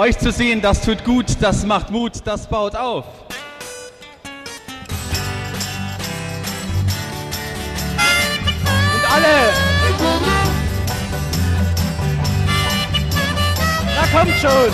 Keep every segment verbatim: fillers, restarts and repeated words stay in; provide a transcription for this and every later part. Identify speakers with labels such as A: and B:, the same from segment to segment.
A: Euch zu sehen, das tut gut, das macht Mut, das baut auf. Und alle! Na kommt schon!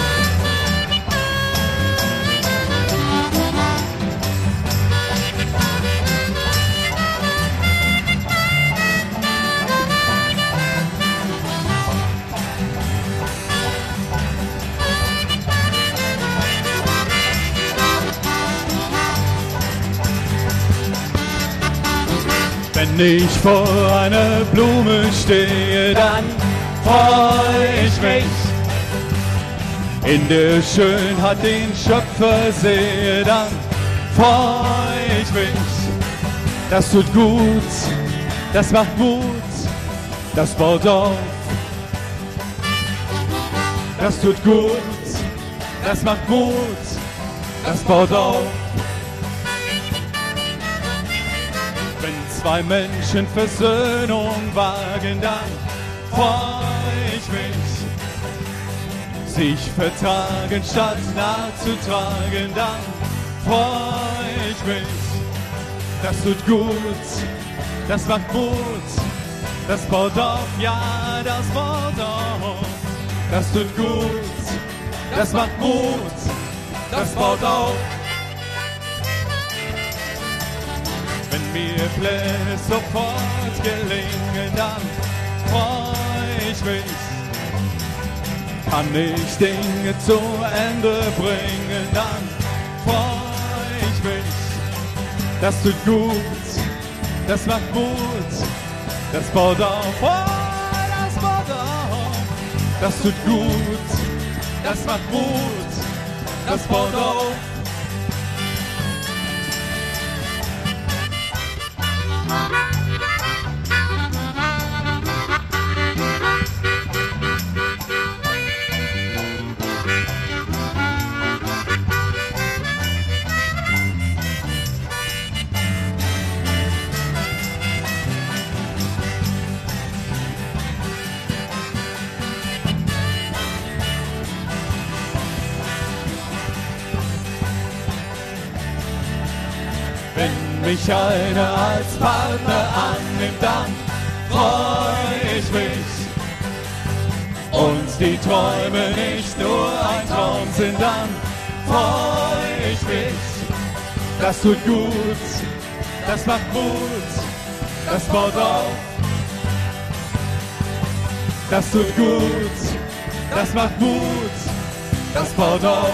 A: Wenn ich vor einer Blume stehe, dann freu ich mich. In der Schönheit den Schöpfer sehe, dann freu ich mich. Das tut gut, das macht Mut, das baut auf. Das tut gut, das macht Mut, das baut auf. Zwei Menschen Versöhnung wagen, dann freu ich mich. Sich vertragen statt nachzutragen, dann freu ich mich. Das tut gut, das macht Mut, das baut auf, ja, das baut auf. Das tut gut, das macht Mut, das baut auf. Wenn mir Pläne sofort gelingen, dann freu ich mich. Kann ich Dinge zu Ende bringen, dann freu ich mich. Das tut gut, das macht Mut, das baut auf, oh, das baut auf. Das tut gut, das macht Mut, das baut auf. Wenn mich einer als Partner annimmt, dann freu ich mich. Und die Träume nicht nur ein Traum sind, dann freu ich mich. Das tut gut, das macht Mut, das baut auf. Das tut gut, das macht Mut, das baut auf.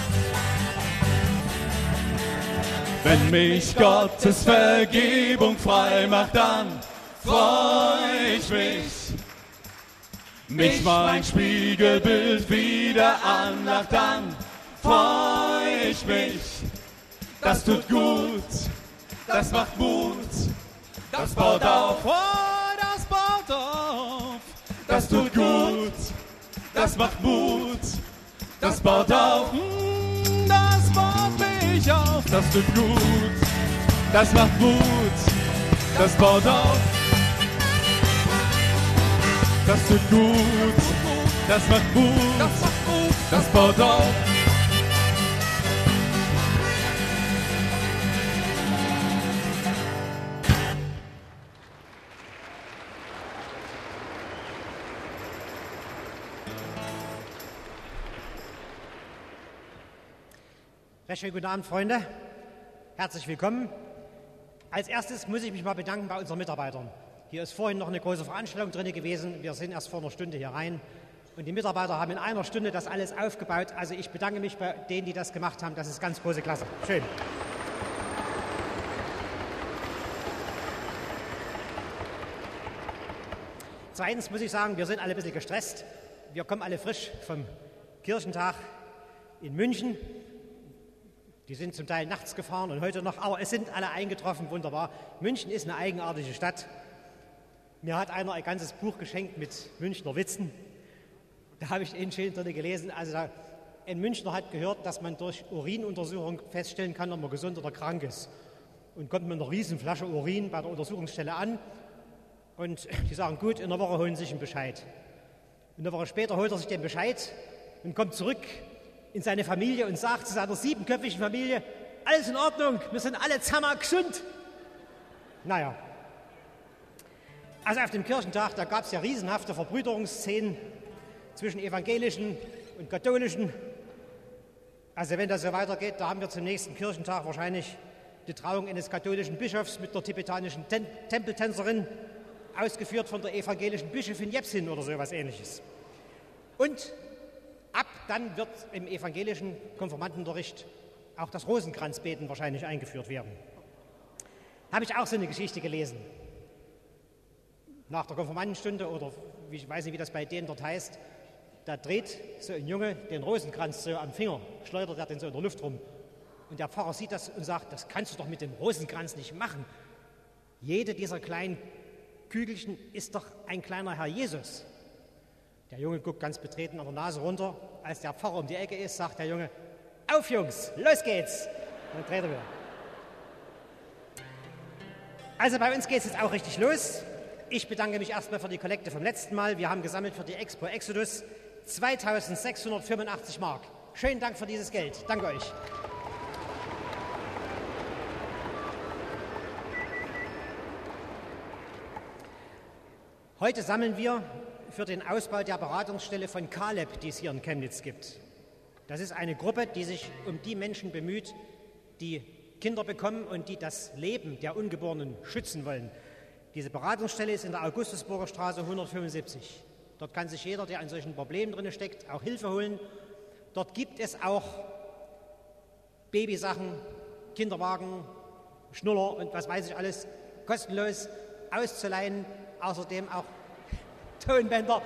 A: Wenn mich Gottes Vergebung frei macht, dann freu ich mich. Mich mein Spiegelbild wieder anlacht, dann freu ich mich. Das tut gut, das macht Mut, das baut auf, oh, das baut auf. Das tut gut, das macht Mut, das baut auf, das baut mich auf. Das tut gut, das macht Mut, das baut auf. Das tut gut, das macht Mut, das baut auf.
B: Recht schönen guten Abend, Freunde. Herzlich willkommen. Als erstes muss ich mich mal bedanken bei unseren Mitarbeitern. Hier ist vorhin noch eine große Veranstaltung drin gewesen. Wir sind erst vor einer Stunde hier rein. Und die Mitarbeiter haben in einer Stunde das alles aufgebaut. Also ich bedanke mich bei denen, die das gemacht haben. Das ist ganz große Klasse. Schön. Zweitens muss ich sagen, wir sind alle ein bisschen gestresst. Wir kommen alle frisch vom Kirchentag in München. Die sind zum Teil nachts gefahren und heute noch, aber es sind alle eingetroffen, wunderbar. München ist eine eigenartige Stadt. Mir hat einer ein ganzes Buch geschenkt mit Münchner Witzen. Da habe ich einen schön drin gelesen. Also da, ein Münchner hat gehört, dass man durch Urinuntersuchung feststellen kann, ob man gesund oder krank ist. Und kommt mit einer riesen Flasche Urin bei der Untersuchungsstelle an und die sagen, gut, in einer Woche holen Sie sich einen Bescheid. Und eine Woche später holt er sich den Bescheid und kommt zurück in seine Familie und sagt zu seiner siebenköpfigen Familie, alles in Ordnung, wir sind alle zusammen gesund. Naja, also auf dem Kirchentag, da gab es ja riesenhafte Verbrüderungsszenen zwischen Evangelischen und Katholischen. Also wenn das so weitergeht, da haben wir zum nächsten Kirchentag wahrscheinlich die Trauung eines katholischen Bischofs mit einer tibetanischen Ten- Tempeltänzerin, ausgeführt von der evangelischen Bischöfin Jepsin oder so etwas Ähnliches. Und ab dann wird im evangelischen Konfirmandenunterricht auch das Rosenkranzbeten wahrscheinlich eingeführt werden. Habe ich auch so eine Geschichte gelesen. Nach der Konfirmandenstunde oder ich weiß nicht, wie das bei denen dort heißt, da dreht so ein Junge den Rosenkranz so am Finger, schleudert er den so in der Luft rum. Und der Pfarrer sieht das und sagt, das kannst du doch mit dem Rosenkranz nicht machen. Jede dieser kleinen Kügelchen ist doch ein kleiner Herr Jesus. Der Junge guckt ganz betreten an der Nase runter. Als der Pfarrer um die Ecke ist, sagt der Junge, auf Jungs, los geht's. Und dann dreht er wieder. Also bei uns geht es jetzt auch richtig los. Ich bedanke mich erstmal für die Kollekte vom letzten Mal. Wir haben gesammelt für die Expo Exodus zweitausendsechshundertfünfundachtzig Mark. Schönen Dank für dieses Geld. Danke euch. Heute sammeln wir für den Ausbau der Beratungsstelle von Kaleb, die es hier in Chemnitz gibt. Das ist eine Gruppe, die sich um die Menschen bemüht, die Kinder bekommen und die das Leben der Ungeborenen schützen wollen. Diese Beratungsstelle ist in der Augustusburger Straße hundertfünfundsiebzig. Dort kann sich jeder, der an solchen Problemen drin steckt, auch Hilfe holen. Dort gibt es auch Babysachen, Kinderwagen, Schnuller und was weiß ich alles, kostenlos auszuleihen. Außerdem auch Tonbänder,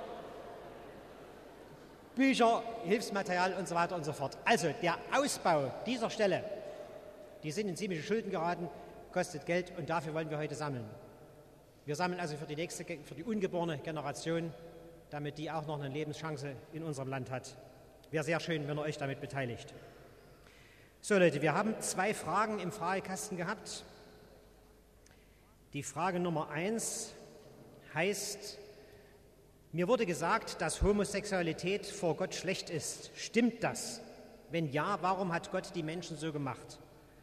B: Bücher, Hilfsmaterial und so weiter und so fort. Also der Ausbau dieser Stelle, die sind in ziemliche Schulden geraten, kostet Geld und dafür wollen wir heute sammeln. Wir sammeln also für die nächste, für die ungeborene Generation, damit die auch noch eine Lebenschance in unserem Land hat. Wäre sehr schön, wenn ihr euch damit beteiligt. So Leute, wir haben zwei Fragen im Fragekasten gehabt. Die Frage Nummer eins heißt, mir wurde gesagt, dass Homosexualität vor Gott schlecht ist. Stimmt das? Wenn ja, warum hat Gott die Menschen so gemacht?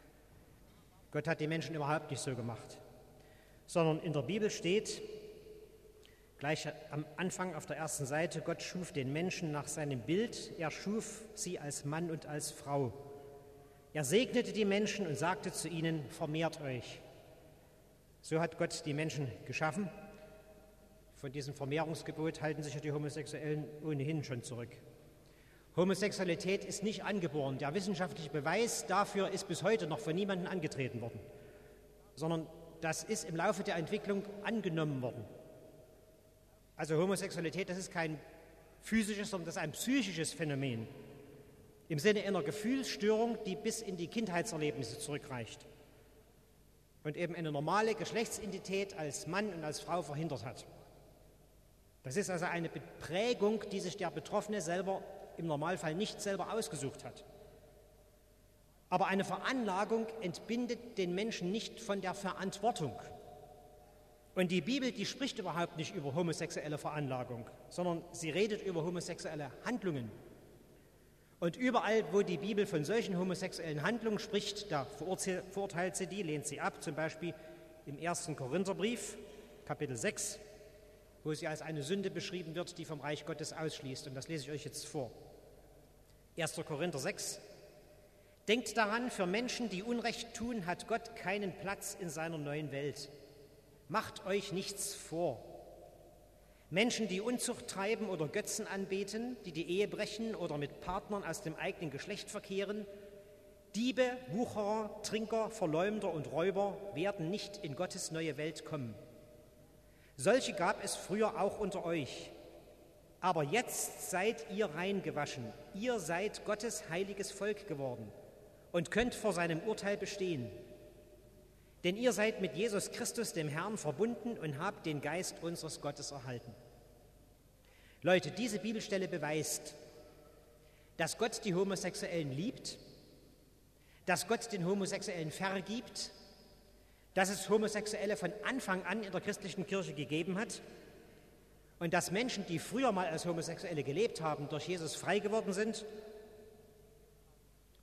B: Gott hat die Menschen überhaupt nicht so gemacht, sondern in der Bibel steht, gleich am Anfang auf der ersten Seite, Gott schuf den Menschen nach seinem Bild, er schuf sie als Mann und als Frau. Er segnete die Menschen und sagte zu ihnen, vermehrt euch. So hat Gott die Menschen geschaffen. Von diesem Vermehrungsgebot halten sich ja die Homosexuellen ohnehin schon zurück. Homosexualität ist nicht angeboren. Der wissenschaftliche Beweis dafür ist bis heute noch von niemandem angetreten worden, sondern das ist im Laufe der Entwicklung angenommen worden. Also Homosexualität, das ist kein physisches, sondern das ist ein psychisches Phänomen im Sinne einer Gefühlsstörung, die bis in die Kindheitserlebnisse zurückreicht und eben eine normale Geschlechtsidentität als Mann und als Frau verhindert hat. Das ist also eine Prägung, die sich der Betroffene selber im Normalfall nicht selber ausgesucht hat. Aber eine Veranlagung entbindet den Menschen nicht von der Verantwortung. Und die Bibel, die spricht überhaupt nicht über homosexuelle Veranlagung, sondern sie redet über homosexuelle Handlungen. Und überall, wo die Bibel von solchen homosexuellen Handlungen spricht, da verurteilt sie die, lehnt sie ab, zum Beispiel im ersten Korintherbrief, Kapitel sechs, wo sie als eine Sünde beschrieben wird, die vom Reich Gottes ausschließt. Und das lese ich euch jetzt vor. erster Korinther sechs. Denkt daran, für Menschen, die Unrecht tun, hat Gott keinen Platz in seiner neuen Welt. Macht euch nichts vor. Menschen, die Unzucht treiben oder Götzen anbeten, die die Ehe brechen oder mit Partnern aus dem eigenen Geschlecht verkehren, Diebe, Wucherer, Trinker, Verleumder und Räuber werden nicht in Gottes neue Welt kommen. Solche gab es früher auch unter euch. Aber jetzt seid ihr rein gewaschen. Ihr seid Gottes heiliges Volk geworden und könnt vor seinem Urteil bestehen. Denn ihr seid mit Jesus Christus, dem Herrn, verbunden und habt den Geist unseres Gottes erhalten. Leute, diese Bibelstelle beweist, dass Gott die Homosexuellen liebt, dass Gott den Homosexuellen vergibt, dass es Homosexuelle von Anfang an in der christlichen Kirche gegeben hat und dass Menschen, die früher mal als Homosexuelle gelebt haben, durch Jesus frei geworden sind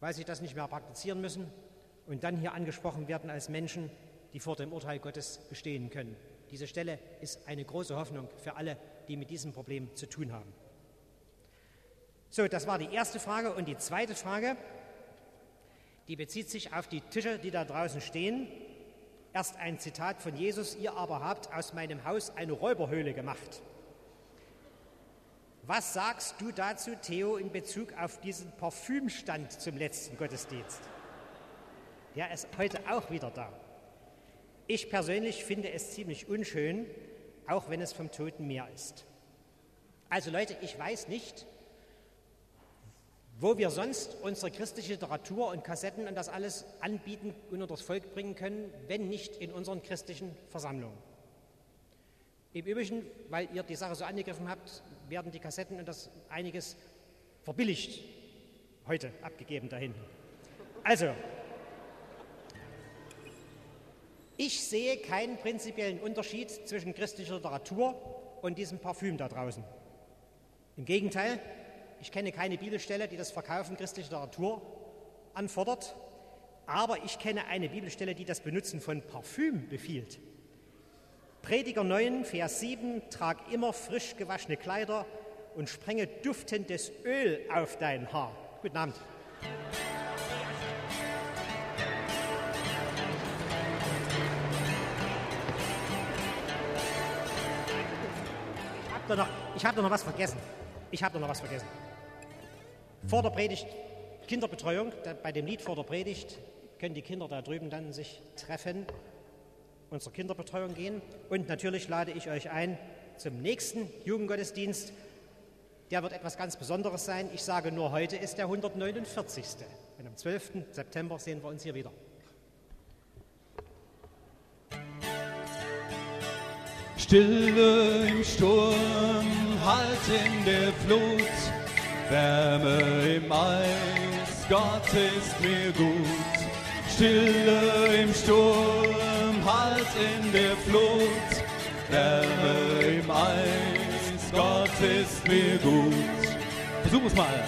B: weil sie das nicht mehr praktizieren müssen und dann hier angesprochen werden als Menschen, die vor dem Urteil Gottes bestehen können. Diese Stelle ist eine große Hoffnung für alle, die mit diesem Problem zu tun haben. So, das war die erste Frage. Und die zweite Frage, die bezieht sich auf die Tische, die da draußen stehen. Erst ein Zitat von Jesus: Ihr aber habt aus meinem Haus eine Räuberhöhle gemacht. Was sagst du dazu, Theo, in Bezug auf diesen Parfümstand zum letzten Gottesdienst? Der ist heute auch wieder da. Ich persönlich finde es ziemlich unschön, auch wenn es vom Toten Meer ist. Also Leute, ich weiß nicht, wo wir sonst unsere christliche Literatur und Kassetten und das alles anbieten und unter das Volk bringen können, wenn nicht in unseren christlichen Versammlungen. Im Übrigen, weil ihr die Sache so angegriffen habt, werden die Kassetten und das einiges verbilligt heute abgegeben da hinten. Also, ich sehe keinen prinzipiellen Unterschied zwischen christlicher Literatur und diesem Parfüm da draußen. Im Gegenteil, ich kenne keine Bibelstelle, die das Verkaufen christlicher Literatur anfordert, aber ich kenne eine Bibelstelle, die das Benutzen von Parfüm befiehlt. Prediger neun, Vers sieben, trag immer frisch gewaschene Kleider und sprenge duftendes Öl auf dein Haar. Guten Abend. Ich habe da noch, ich hab da noch was vergessen. Ich habe da noch was vergessen. Vor der Predigt, Kinderbetreuung, bei dem Lied vor der Predigt können die Kinder da drüben dann sich treffen, unsere Kinderbetreuung gehen. Und natürlich lade ich euch ein zum nächsten Jugendgottesdienst. Der wird etwas ganz Besonderes sein. Ich sage nur, heute ist der hundertneunundvierzigste Und am zwölften September sehen wir uns hier wieder.
A: Stille im Sturm, Halt in der Flut, Wärme im Eis, Gott ist mir gut. Stille im Sturm, Halt in der Flut, Wärme im Eis, Gott ist mir gut. Versuch es mal.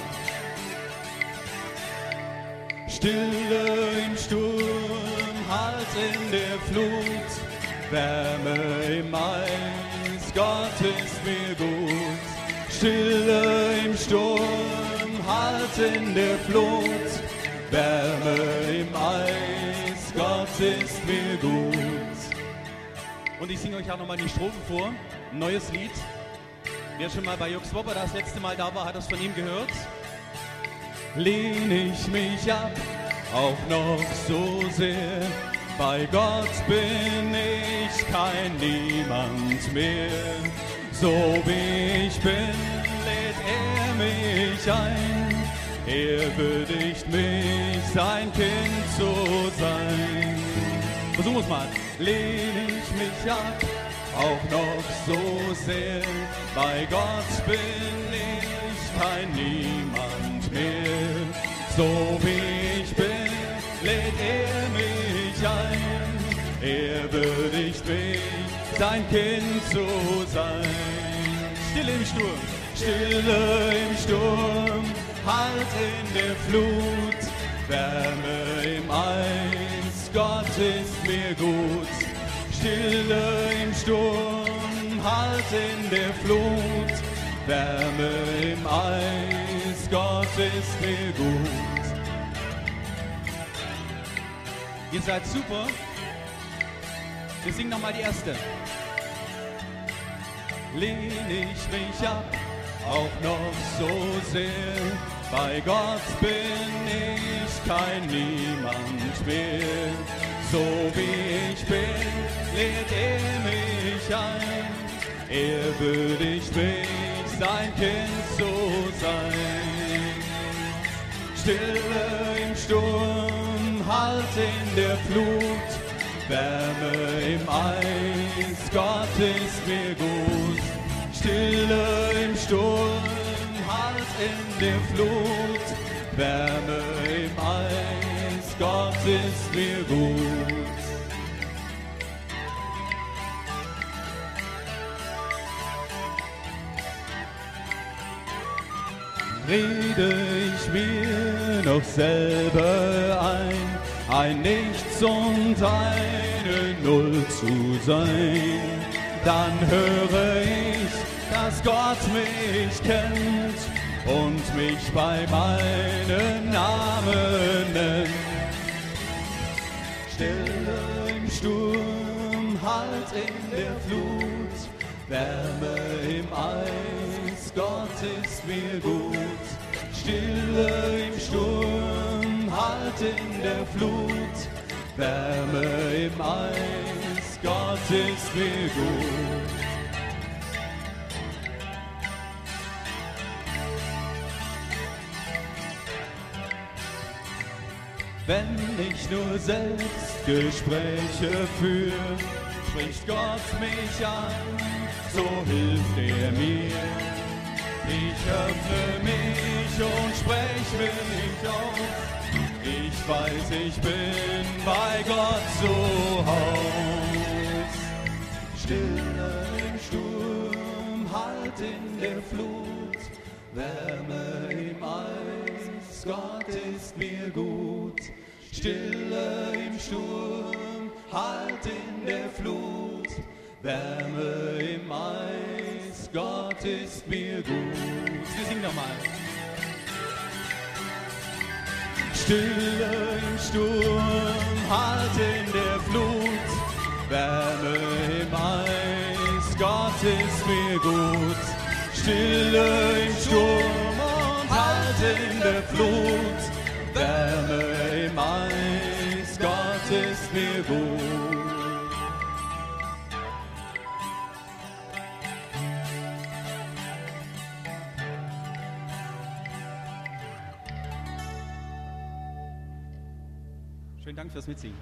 A: Stille im Sturm, Halt in der Flut, Wärme im Eis, Gott ist mir gut. Stille im Sturm, Halt in der Flut, Wärme im Eis, Gott ist mir gut. Und ich singe euch auch nochmal die Strophen vor, ein neues Lied. Wer schon mal bei Jux Wopper das letzte Mal da war, hat das von ihm gehört. Lehn ich mich ab, auch noch so sehr, bei Gott bin ich kein Niemand mehr. So wie ich bin, lädt er mich ein. Er würdigt mich, sein Kind zu sein. Versuchen wir es mal. Lehn ich mich ab, auch noch so sehr. Bei Gott bin ich kein Niemand mehr. So wie ich bin, lädt er mich ein. Er würdigt mich, sein Kind zu sein. Stille im Sturm, Stille im Sturm, Halt in der Flut, Wärme im Eis, Gott ist mir gut. Stille im Sturm, Halt in der Flut, Wärme im Eis, Gott ist mir gut. Ihr seid super. Wir singen nochmal die erste. Lehn ich mich ab, auch noch so sehr. Bei Gott bin ich kein Niemand mehr. So wie ich bin, lädt er mich ein. Er würdigt mich, sein Kind zu sein. Stille im Sturm, Halt in der Flut, Wärme im Eis, Gott ist mir gut. Stille im Sturm, Halt in der Flut, Wärme im Eis, Gott ist mir gut. rede ich mir noch selber ein, ein Nichts und eine Null zu sein. Dann höre ich, dass Gott mich kennt und mich bei meinem Namen nennt. Stille im Sturm, Halt in der Flut, Wärme im Eis, Gott ist mir gut. Stille im Sturm, Halt in der Flut, Wärme im Eis, Gott ist mir gut. Wenn ich nur Selbstgespräche führe, spricht Gott mich an, so hilft er mir. Ich öffne mich und sprech mich auf. Ich weiß, ich bin bei Gott zu Haus. Stille im Sturm, Halt in der Flut, Wärme im Eis, Gott ist mir gut. Stille im Sturm, Halt in der Flut, Wärme im Eis, Gott ist mir gut. Wir singen nochmal. Stille im Sturm, Halt in der Flut, Wärme im Eis, Gott ist mir gut. Stille im Sturm und Halt in der Flut, Wärme im Eis, Gott ist mir gut. Schönen Dank fürs Mitsingen.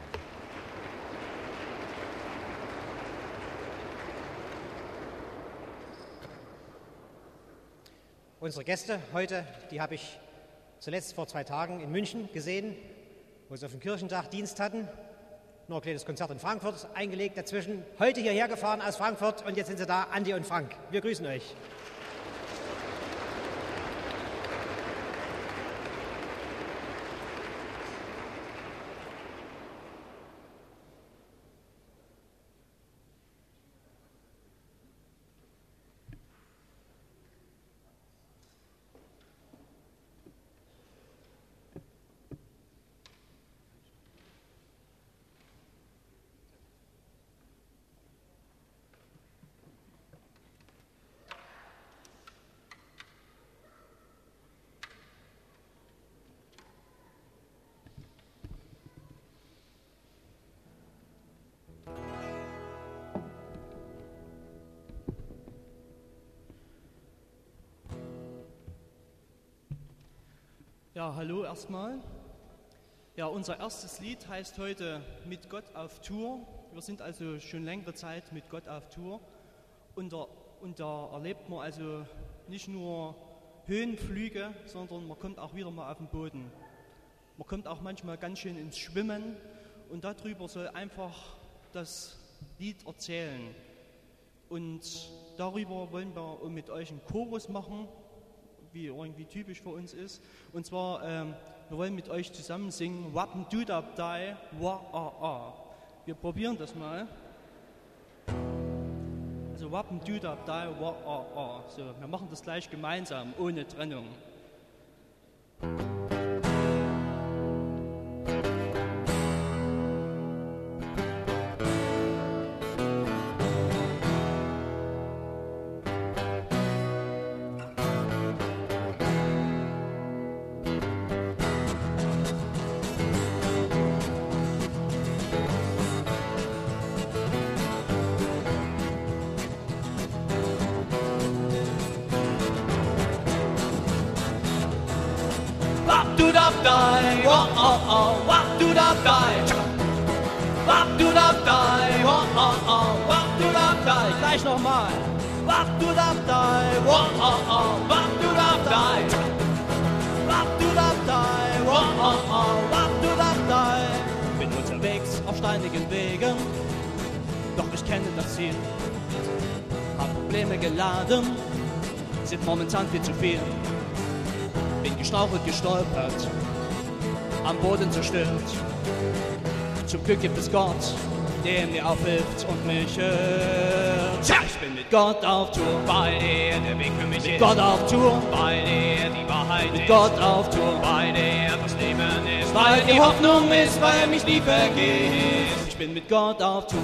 B: Unsere Gäste heute, die habe ich zuletzt vor zwei Tagen in München gesehen, wo sie auf dem Kirchentag Dienst hatten. Nur ein kleines Konzert in Frankfurt eingelegt dazwischen. Heute hierher gefahren aus Frankfurt und jetzt sind sie da, Andi und Frank. Wir grüßen euch.
C: Ja, hallo erstmal. Ja, unser erstes Lied heißt heute Mit Gott auf Tour. Wir sind also schon längere Zeit mit Gott auf Tour. Und da, und da erlebt man also nicht nur Höhenflüge, sondern man kommt auch wieder mal auf den Boden. Man kommt auch manchmal ganz schön ins Schwimmen und darüber soll einfach das Lied erzählen. Und darüber wollen wir mit euch einen Chorus machen, wie irgendwie typisch für uns ist. Und zwar, ähm, wir wollen mit euch zusammen singen Wappen Dudab Dai Wa A A. Wir probieren das mal. Also Wappen Dudab Dai Wa A A. So, wir machen das gleich gemeinsam, ohne Trennung.
A: Die, oh oh oh, wap do da die, wap do da die, oh oh oh, wap do da die,
C: Gleich nochmal.
A: wap do da die, oh oh oh, wap do da die, wap do da die, oh oh oh, wap do da die.
C: Bin unterwegs auf steinigen Wegen, doch ich kenne das Ziel. Hab Probleme geladen, sind momentan viel zu viel. Bin gestrauchelt, gestolpert, am Boden zerstört. Zum Glück gibt es Gott, der mir aufhilft und mich hört. Tja, ich bin mit Gott auf Tour,
D: weil er der Weg für mich
C: mit
D: ist.
C: Gott auf Tour,
D: Weil er die Wahrheit
C: mit
D: ist.
C: Gott auf Tour,
D: Weil er das Leben ist.
C: weil die Hoffnung ist, weil er mich nie vergisst. Ich bin mit Gott auf Tour.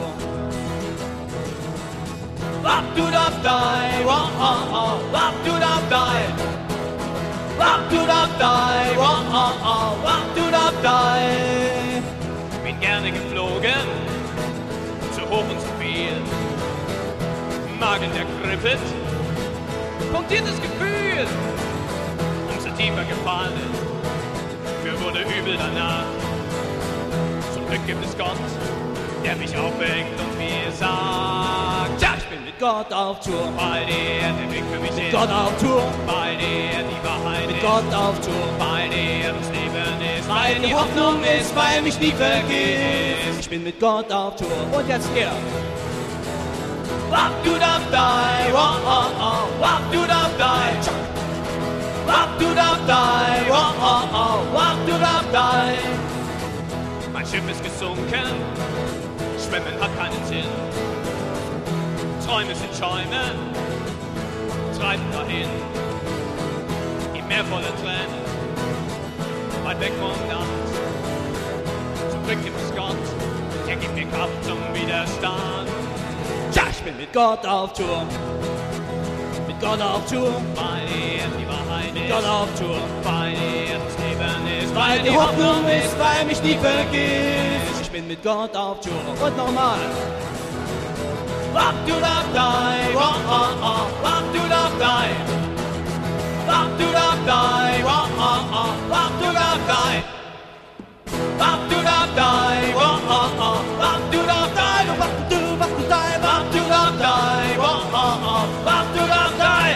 D: Wap du dap dai, wap ah ah, wap du dap dai. Wap du dap dai, wap ah ah, wap du dap dai. Bin gerne geflogen, zu hoch und zu viel. Magen der kribbelt, punktiertes Gefühl. Umso tiefer gefallen, mir wurde übel danach. Zum Glück gibt es Gott, der mich aufweckt und mir sagt, ja, ich bin mit
C: Gott auf Tour,
D: weil er der Weg für mich
C: mit
D: ist.
C: Gott auf Tour,
D: Weil er die Wahrheit
C: mit
D: ist.
C: Gott auf Tour,
D: Weil er das Leben ist.
C: weil die Hoffnung ist, weil er mich nie vergisst. Ich bin mit Gott auf Tour. Und jetzt er.
D: Wap du dap dai, wap ah ah, wap du dap dai. Wap du dap dai, wap ah ah, wap du dap dai. Mein Schiff ist gesunken, Schwimmen hat keinen Sinn. Träume sind Schäume, treiben dahin. Im Meer voller Tränen, weit weg von Nacht. Zum Glück gibt es Gott, der gibt mir Kraft zum Widerstand.
C: Ja, ich bin mit Gott auf Tour. Mit Gott auf Tour,
D: Weil er die Wahrheit
C: mit
D: ist.
C: Gott auf Tour.
D: Weil er das Leben ist.
C: Weil die Hoffnung ist, weil er mich nie vergisst. Ich bin mit Gott auf Tour. Und nochmal.
D: Wap du dap dai, wap ah ah, wap du dap dai. Wap du dap dai, wap ah ah, wap du dap dai. Wap du dap dai, wap ah ah, wap du dap dai. Wap du wap du dai, wap du dap dai, wap ah ah, wap du dap dai.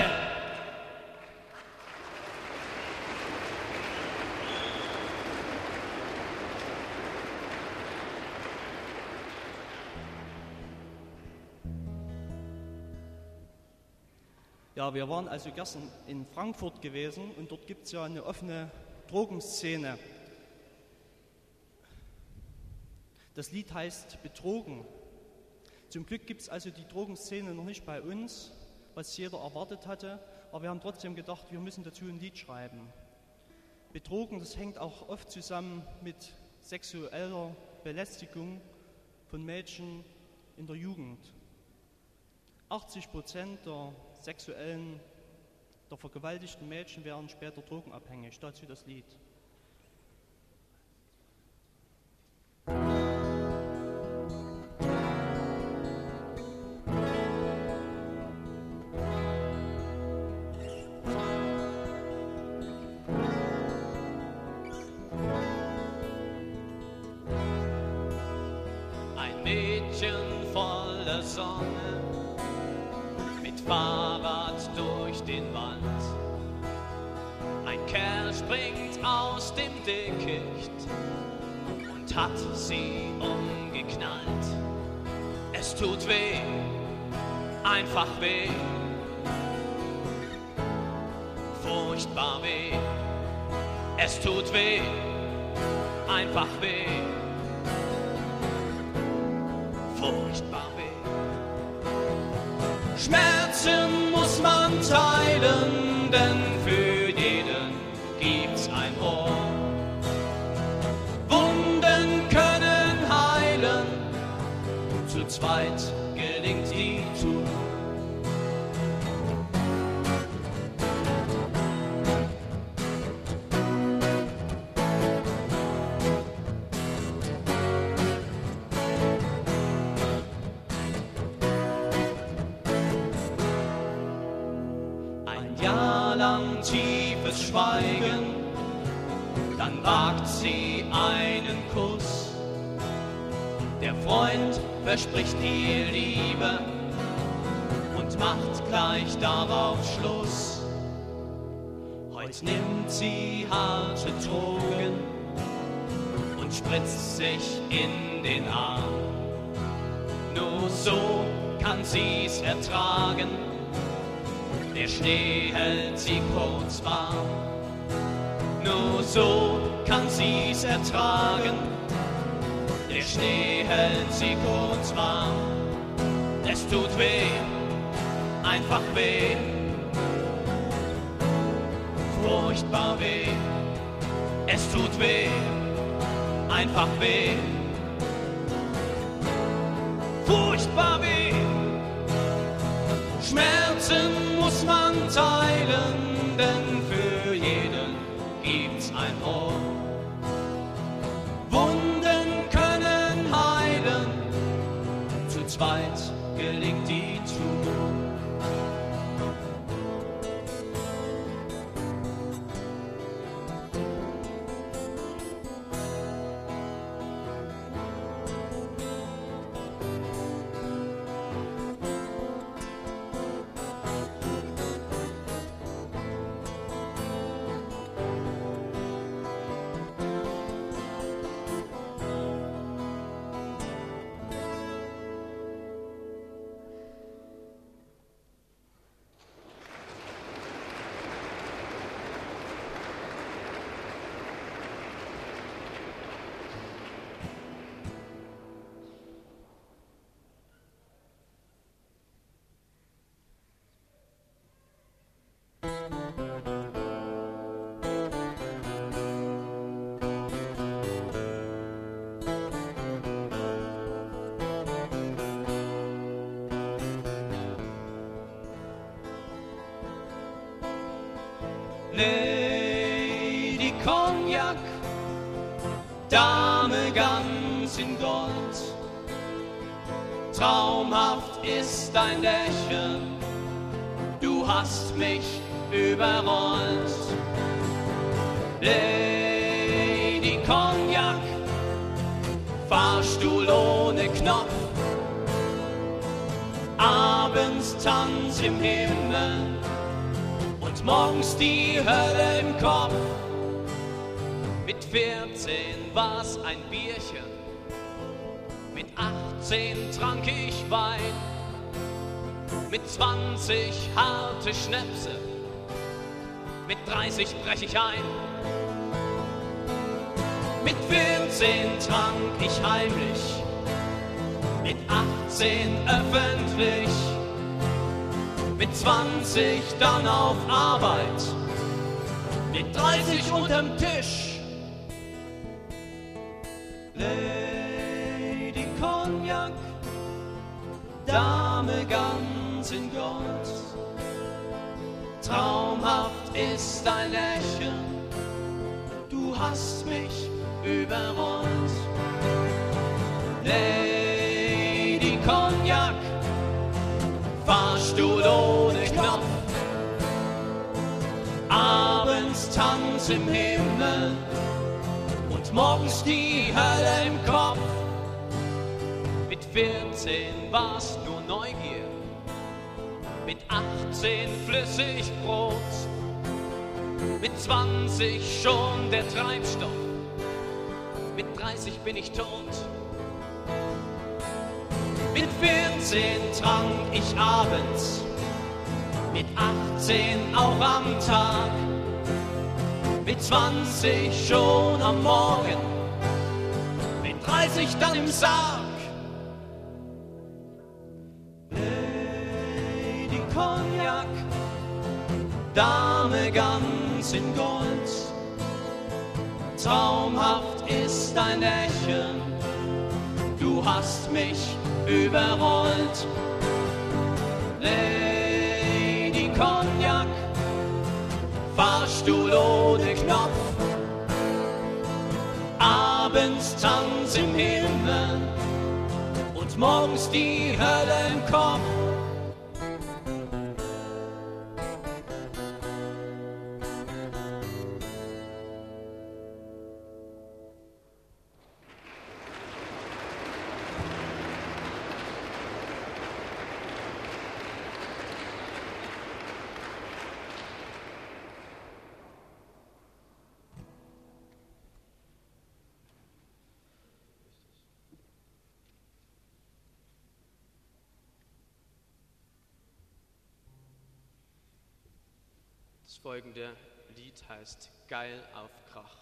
C: Ja, wir waren also gestern in Frankfurt gewesen und dort gibt es ja eine offene Drogenszene. Das Lied heißt Betrogen. Zum Glück gibt es also die Drogenszene noch nicht bei uns, was jeder erwartet hatte, aber wir haben trotzdem gedacht, wir müssen dazu ein Lied schreiben. Betrogen, das hängt auch oft zusammen mit sexueller Belästigung von Mädchen in der Jugend. achtzig Prozent der sexuellen, der vergewaltigten Mädchen werden später drogenabhängig. Dazu das Lied.
D: Ein Mädchen voller Sonne, mit Fahrrad durch den Wald. Ein Kerl springt aus dem Dickicht und hat sie umgeknallt. Es tut weh, einfach weh, furchtbar weh. Es tut weh, einfach weh, furchtbar weh. Schmerzen muss man teilen, denn für jeden gibt's ein Ohr. Wunden können heilen, zu zweit gelingt die Tour. Tiefes Schweigen, dann wagt sie einen Kuss. Der Freund verspricht ihr Liebe und macht gleich darauf Schluss. Heute nimmt sie harte Drogen und spritzt sich in den Arm. Nur so kann sie's ertragen. Der Schnee hält sie kurz warm. nur so kann sie's ertragen. Der Schnee hält sie kurz warm, es tut weh, einfach weh, furchtbar weh, es tut weh, einfach weh, furchtbar weh. Schmerzen muss man teilen, denn für jeden gibt's ein Ohr. Wunden können heilen, zu zweit gelingt die Tour. Lady Cognac, Dame ganz in Gold, traumhaft ist dein Lächeln, du hast mich überrollt. Lady Cognac, Fahrstuhl ohne Knopf, abends Tanz im Himmel und morgens die Hölle im Kopf. Mit vierzehn war's ein Bierchen, mit achtzehn trank ich Wein, mit zwanzig harte Schnäpse, mit dreißig brech ich ein. Mit vierzehn trank ich heimlich, mit achtzehn öffentlich, mit zwanzig dann auf Arbeit, mit dreißig unterm Tisch. Lady Cognac, Dame ganz in Gold, traumhaft ist dein Lächeln, du hast mich überrollt. Lady Cognac, Fahrstuhl ohne Knopf, abends Tanz im Himmel und morgens die Hölle im Kopf. Mit vierzehn war's nur Neugier, mit achtzehn flüssig Brot, mit zwanzig schon der Treibstoff, mit dreißig bin ich tot. Mit vierzehn trank ich abends, mit achtzehn auch am Tag, mit zwanzig schon am Morgen, mit dreißig dann im Sarg. Lady Cognac, Dame ganz in Gold, traumhaft ist dein Lächeln, du hast mich überrollt. Lady Cognac, Fahrstuhl ohne Knopf, abends Tanz im Himmel und morgens die Hölle im Kopf.
E: Das folgende
D: Lied heißt Geil auf Krach.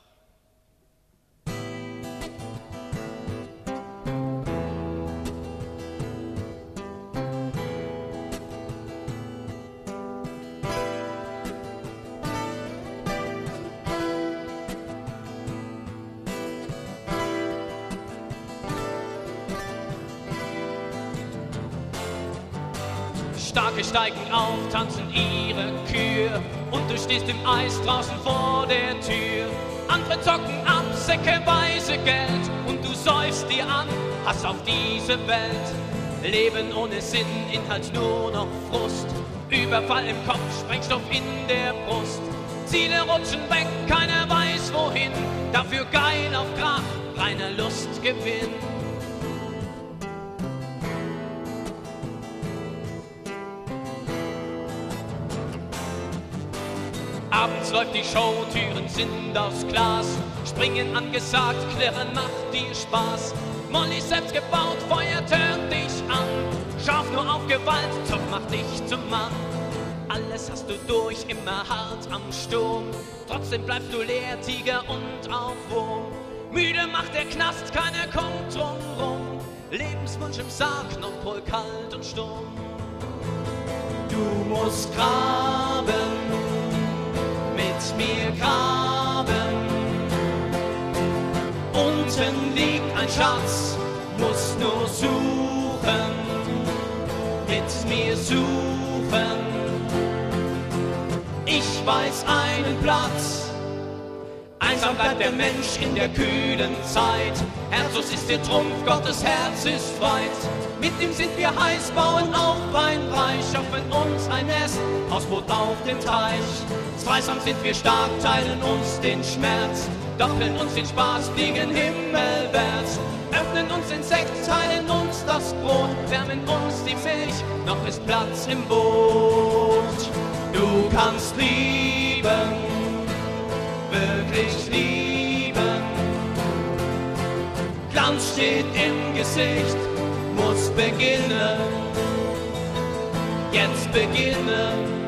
D: Starke steigen auf, tanzen ihre Kühe und du stehst im Eis draußen vor der Tür. Andere zocken ab, säckeweise Geld und du säufst dir an, Hass auf diese Welt. Leben ohne Sinn, Inhalt nur noch Frust. Überfall im Kopf, Sprengstoff in der Brust. Ziele rutschen weg, keiner weiß wohin. Dafür geil auf Krach, reiner Lustgewinn. Abends läuft die Show, Türen sind aus Glas. Springen angesagt, Klirren macht dir Spaß. Molly selbst gebaut, Feuer tönt dich an. Scharf nur auf Gewalt, Zoff macht dich zum Mann. Alles hast du durch, immer hart am Sturm. Trotzdem bleibst du leer, Tiger und auf Wurm. Müde macht der Knast, keiner kommt drum rum. Lebenswunsch im Sarg, Nordpol kalt und Sturm. Du musst graben, mit mir graben. Unten liegt ein Schatz, musst nur suchen, mit mir suchen. Ich weiß einen Platz. Einsam bleibt der Mensch in der kühlen Zeit. Herzlos ist der Trumpf, Gottes Herz ist weit. Mit ihm sind wir heiß, bauen auf ein Reich, schaffen uns ein Nest, Hausboot auf dem Teich. Zweisam sind wir stark, teilen uns den Schmerz, doppeln uns den Spaß, fliegen himmelwärts. Öffnen uns den Sekt, teilen uns das Brot, wärmen uns die Milch, noch ist Platz im Boot. Du kannst lieben, wirklich lieben. Glanz steht im Gesicht, muss beginnen, jetzt beginnen.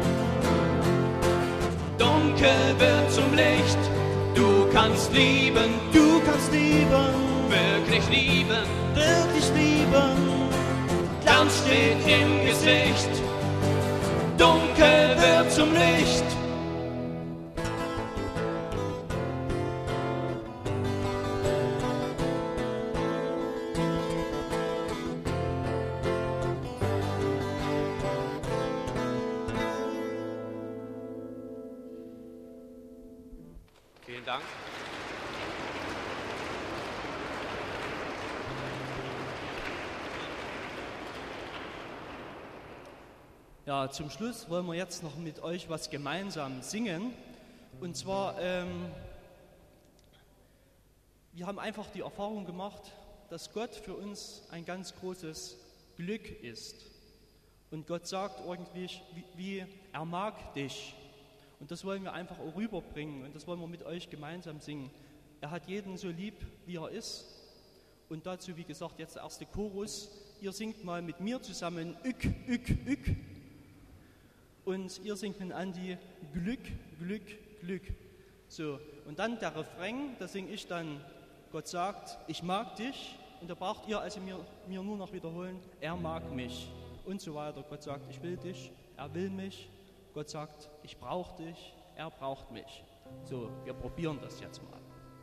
D: Dunkel wird zum Licht, du kannst lieben,
E: Du kannst lieben,
D: wirklich lieben.
E: wirklich lieben.
D: Glanz steht im Gesicht, dunkel wird zum Licht. Vielen Dank.
C: Ja, zum Schluss wollen wir jetzt noch mit euch was gemeinsam singen. Und zwar, ähm, wir haben einfach die Erfahrung gemacht, dass Gott für uns ein ganz großes Glück ist. Und Gott sagt irgendwie, wie, wie er mag dich. Und das wollen wir einfach auch rüberbringen und das wollen wir mit euch gemeinsam singen. Er hat jeden so lieb, wie er ist. Und dazu, wie gesagt, jetzt der erste Chorus. Ihr singt mal mit mir zusammen Ück, Ück, Ück. Und ihr singt mit Andi Glück, Glück, Glück. So, und dann der Refrain, da singe ich dann, Gott sagt, ich mag dich. Und da braucht ihr also mir, mir nur noch wiederholen, er mag mich. Und so weiter. Gott sagt, ich will dich, er will mich. Gott sagt, ich brauche dich, er braucht mich. So, wir probieren das jetzt mal.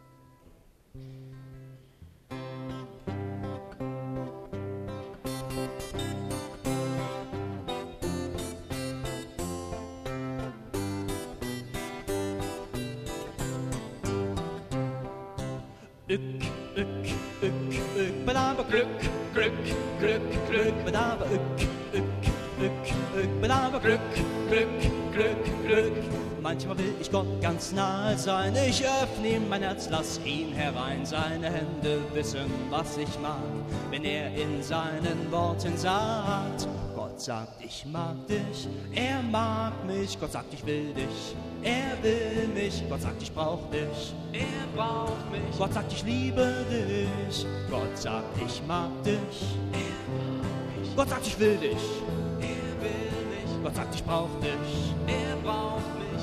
C: Ück, ück, ück, ück, badaber Glück, Glück, Glück, Glück, badaber Ück, Ück, Ück, Ück, badaber Glück, Glück, Glück, Glück. Manchmal will ich Gott ganz nahe sein, ich öffne ihm mein Herz, lass ihn herein. Seine Hände wissen, was ich mag, wenn er in seinen Worten sagt. Gott sagt, ich mag dich, er mag mich. Gott sagt, ich will dich, er will mich. Gott sagt, ich brauch dich,
D: Er braucht mich.
C: Gott sagt, ich liebe dich. Gott sagt, ich mag dich.
D: Er mag mich.
C: Gott sagt, ich will dich.
D: Er will mich.
C: Gott sagt, ich brauch dich.
D: Er braucht mich.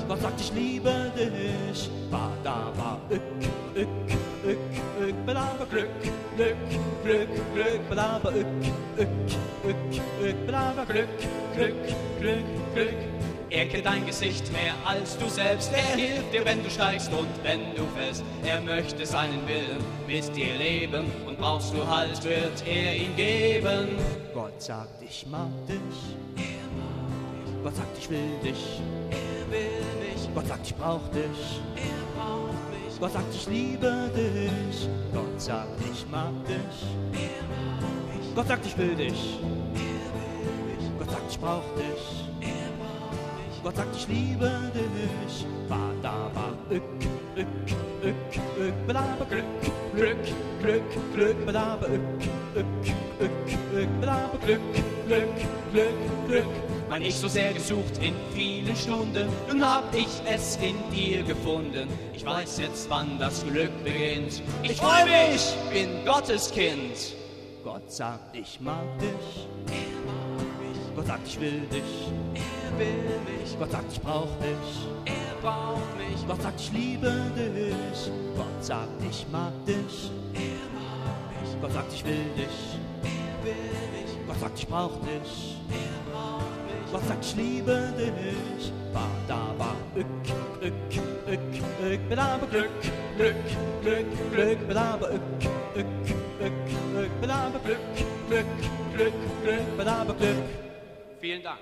E: Gott sagt, ich liebe dich. Ba, da, ba, ück, ück, ück, ück, belaba, Glück, Glück, Glück, Glück, belaba, ück, ück, ück, ück, belaba, Glück, Glück, Glück, Glück.
D: Er kennt dein Gesicht mehr als du selbst. Er hilft dir, wenn du steigst und wenn du fällst. Er möchte seinen Willen mit dir leben. Und brauchst du Halt, wird er ihn geben.
E: Gott sagt, ich mag dich. Er mag dich. Gott sagt, ich will dich.
D: Er will mich.
E: Gott sagt, ich brauch dich.
D: Er braucht mich.
E: Gott sagt, ich liebe dich. Gott sagt, ich mag dich.
D: Er mag mich.
E: Gott sagt, ich will dich.
D: Er will mich.
E: Gott sagt, ich brauch dich.
D: Er braucht mich.
E: Gott sagt, ich liebe dich. Ba, da, ba, ück, ück, ück, ück, belaba, Glück, Glück, Glück, Glück, belaba, ück, ück, ück, ück, belaba, Glück, Glück, Glück, Glück.
D: Mein Ich so sehr gesucht in vielen Stunden, nun hab ich es in dir gefunden. Ich weiß jetzt, wann das Glück beginnt. Ich freu mich, bin Gottes Kind.
E: Gott sagt, ich mag dich.
D: Er mag mich,
E: Gott sagt, ich will dich.
D: er will mich,
E: Gott sagt, ich brauch dich.
D: er braucht mich.
E: Gott sagt, ich liebe dich. Gott sagt, ich mag dich.
D: Er mag mich,
E: Gott sagt, ich will dich.
D: er will mich,
E: Gott sagt, ich brauch dich.
D: er braucht mich.
E: Gott sagt, ich liebe dich. Ba, da, ba, ück, ück, ück, ück, belaba, Glück, Glück, Glück, Glück, belaba, ück, ück, ück, ück, belaba, Glück, Glück, Glück, Glück, belaba, Glück.
D: Vielen Dank.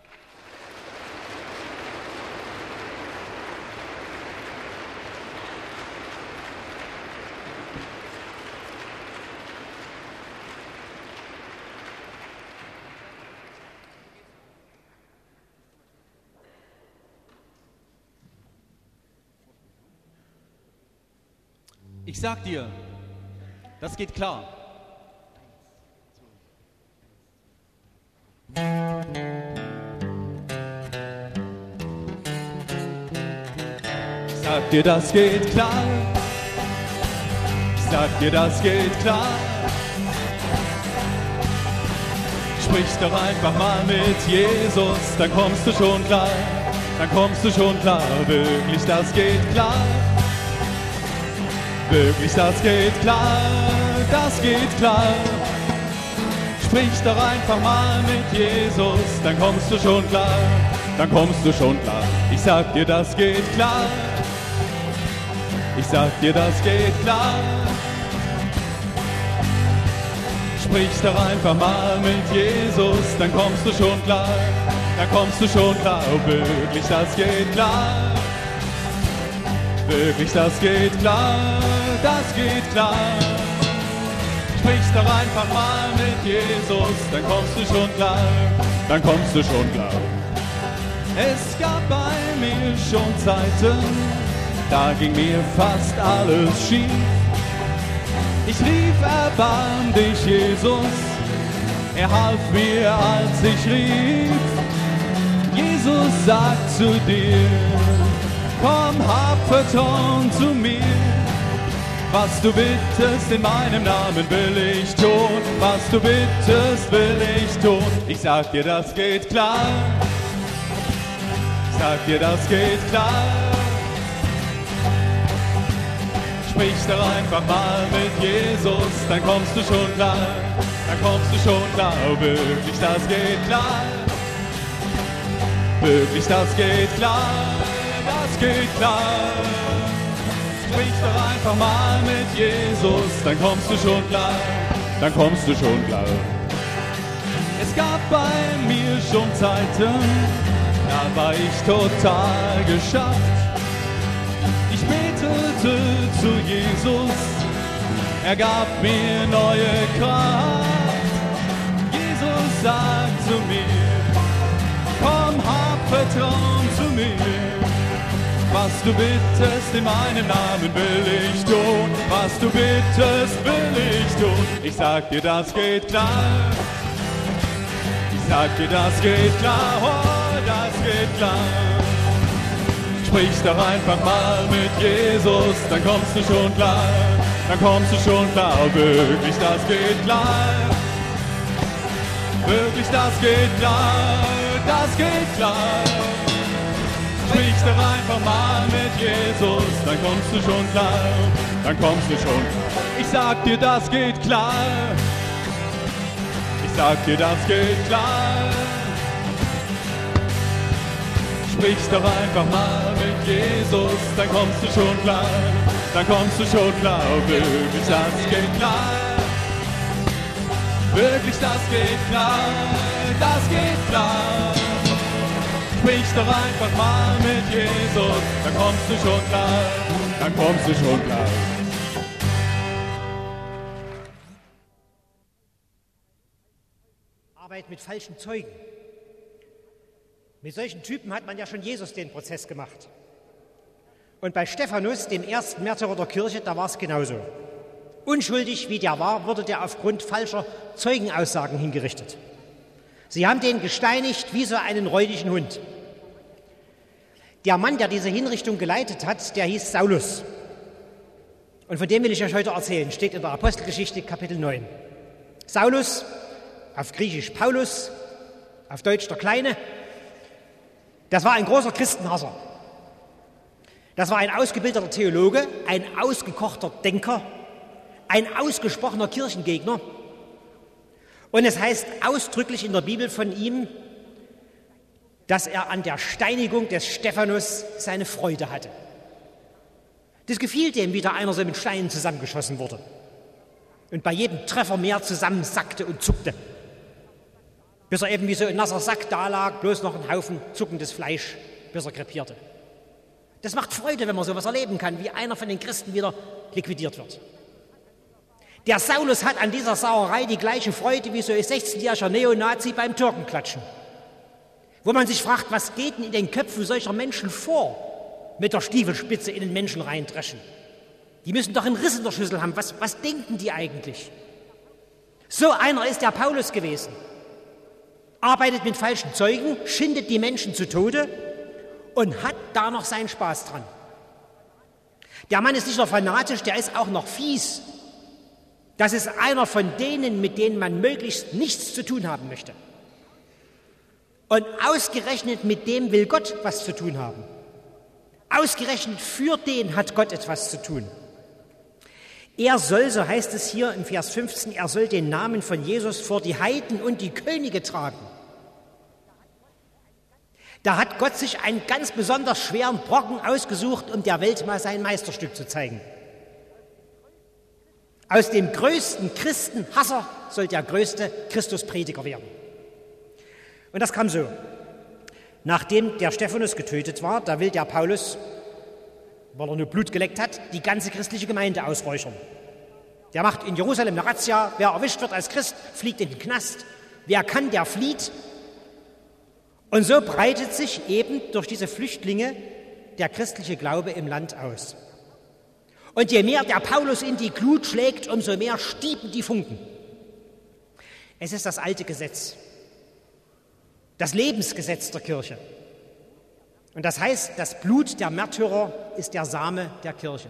A: Ich sag dir, das geht klar. Ich sag dir, das geht klar. Ich sag dir, das geht klar. Sprich doch einfach mal mit Jesus, dann kommst du schon klar. Dann kommst du schon klar, wirklich, das geht klar. Wirklich, das geht klar, das geht klar. Sprich doch einfach mal mit Jesus, dann kommst du schon klar, dann kommst du schon klar. Ich sag dir, das geht klar. Ich sag dir, das geht klar. Sprich doch einfach mal mit Jesus, dann kommst du schon klar, dann kommst du schon klar. Oh, wirklich, das geht klar. Wirklich, das geht klar, das geht klar. Sprich doch einfach mal mit Jesus, dann kommst du schon klar, dann kommst du schon klar. Es gab bei mir schon Zeiten, da ging mir fast alles schief. Ich rief, erbarm dich, Jesus, er half mir, als ich rief. Jesus sagt zu dir, komm, hab Vertrauen zu mir. Was du bittest, in meinem Namen will ich tun. Was du bittest, will ich tun. Ich sag dir, das geht klar. Ich sag dir, das geht klar. Sprich doch einfach mal mit Jesus, dann kommst du schon klar. Dann kommst du schon klar. Oh, wirklich, das geht klar. Wirklich, das geht klar. Das geht klar. Sprich doch einfach mal mit Jesus, dann kommst du schon klar, dann kommst du schon klar. Es gab bei mir schon Zeiten, da war ich total geschafft. Ich betete zu Jesus, er gab mir neue Kraft. Jesus sagt zu mir, komm, hab Vertrauen zu mir. Was du bittest, in meinem Namen will ich tun. Was du bittest, will ich tun. Ich sag dir, das geht klar. Ich sag dir, das geht klar. Oh, das geht klar. Sprich doch einfach mal mit Jesus, dann kommst du schon klar. Dann kommst du schon klar. Wirklich, das geht klar. Wirklich, das geht klar. Das geht klar. Sprich doch einfach mal mit Jesus, dann kommst du schon klar, dann kommst du schon. Ich sag dir, das geht klar. Ich sag dir, das geht klar. Sprich doch einfach mal mit Jesus, dann kommst du schon klar, dann kommst du schon klar, wirklich, das geht klar. Wirklich, das geht klar, das geht klar. Sprich doch einfach mal mit Jesus, dann kommst du schon klar, dann kommst du schon klar.
B: Arbeit mit falschen Zeugen. Mit solchen Typen hat man ja schon Jesus den Prozess gemacht. Und bei Stephanus, dem ersten Märtyrer der Kirche, da war es genauso. Unschuldig wie der war, wurde der aufgrund falscher Zeugenaussagen hingerichtet. Sie haben den gesteinigt wie so einen räudigen Hund. Der Mann, der diese Hinrichtung geleitet hat, der hieß Saulus. Und von dem will ich euch heute erzählen, steht in der Apostelgeschichte Kapitel neun. Saulus, auf Griechisch Paulus, auf Deutsch der Kleine, das war ein großer Christenhasser. Das war ein ausgebildeter Theologe, ein ausgekochter Denker, ein ausgesprochener Kirchengegner. Und es heißt ausdrücklich in der Bibel von ihm, dass er an der Steinigung des Stephanus seine Freude hatte. Das gefiel dem, wie da einer so mit Steinen zusammengeschossen wurde und bei jedem Treffer mehr zusammensackte und zuckte, bis er eben wie so ein nasser Sack dalag, bloß noch ein Haufen zuckendes Fleisch, bis er krepierte. Das macht Freude, wenn man sowas erleben kann, wie einer von den Christen wieder liquidiert wird. Der Saulus hat an dieser Sauerei die gleiche Freude wie so ein sechzehnjähriger Neonazi beim Türkenklatschen, wo man sich fragt, was geht denn in den Köpfen solcher Menschen vor, mit der Stiefelspitze in den Menschen reindreschen. Die müssen doch einen Riss in der Schüssel haben. Was, was denken die eigentlich? So einer ist der Paulus gewesen. Arbeitet mit falschen Zeugen, schindet die Menschen zu Tode und hat da noch seinen Spaß dran. Der Mann ist nicht nur fanatisch, der ist auch noch fies. Das ist einer von denen, mit denen man möglichst nichts zu tun haben möchte. Und ausgerechnet mit dem will Gott was zu tun haben. Ausgerechnet für den hat Gott etwas zu tun. Er soll, so heißt es hier im Vers fünfzehn, er soll den Namen von Jesus vor die Heiden und die Könige tragen. Da hat Gott sich einen ganz besonders schweren Brocken ausgesucht, um der Welt mal sein Meisterstück zu zeigen. Aus dem größten Christenhasser soll der größte Christusprediger werden. Und das kam so. Nachdem der Stephanus getötet war, da will der Paulus, weil er nur Blut geleckt hat, die ganze christliche Gemeinde ausräuchern. Der macht in Jerusalem eine Razzia. Wer erwischt wird als Christ, fliegt in den Knast. Wer kann, der flieht. Und so breitet sich eben durch diese Flüchtlinge der christliche Glaube im Land aus. Und je mehr der Paulus in die Glut schlägt, umso mehr stieben die Funken. Es ist das alte Gesetz, das Lebensgesetz der Kirche. Und das heißt, das Blut der Märtyrer ist der Same der Kirche.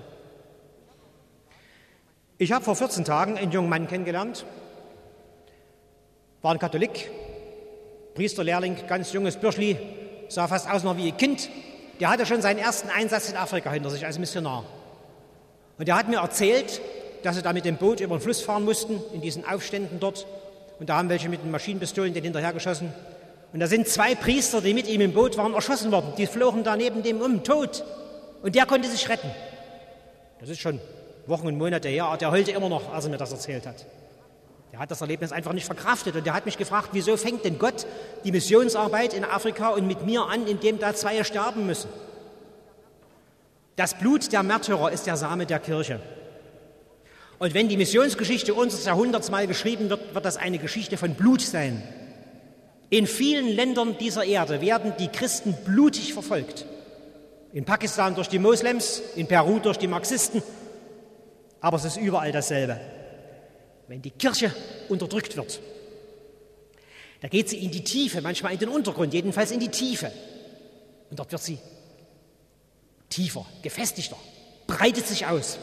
B: Ich habe vor vierzehn Tagen einen jungen Mann kennengelernt, war ein Katholik, Priesterlehrling, ganz junges Bürschli, sah fast aus noch wie ein Kind. Der hatte schon seinen ersten Einsatz in Afrika hinter sich als Missionar. Und er hat mir erzählt, dass sie da mit dem Boot über den Fluss fahren mussten, in diesen Aufständen dort. Und da haben welche mit den Maschinenpistolen den hinterhergeschossen. Und da sind zwei Priester, die mit ihm im Boot waren, erschossen worden. Die flogen da neben dem um, tot. Und der konnte sich retten. Das ist schon Wochen und Monate her, aber der heulte immer noch, als er mir das erzählt hat. Der hat das Erlebnis einfach nicht verkraftet. Und der hat mich gefragt, wieso fängt denn Gott die Missionsarbeit in Afrika und mit mir an, indem da zwei sterben müssen? Das Blut der Märtyrer ist der Same der Kirche. Und wenn die Missionsgeschichte unseres Jahrhunderts mal geschrieben wird, wird das eine Geschichte von Blut sein. In vielen Ländern dieser Erde werden die Christen blutig verfolgt. In Pakistan durch die Moslems, in Peru durch die Marxisten. Aber es ist überall dasselbe. Wenn die Kirche unterdrückt wird, da geht sie in die Tiefe, manchmal in den Untergrund, jedenfalls in die Tiefe. Und dort wird sie tiefer, gefestigter, breitet sich aus.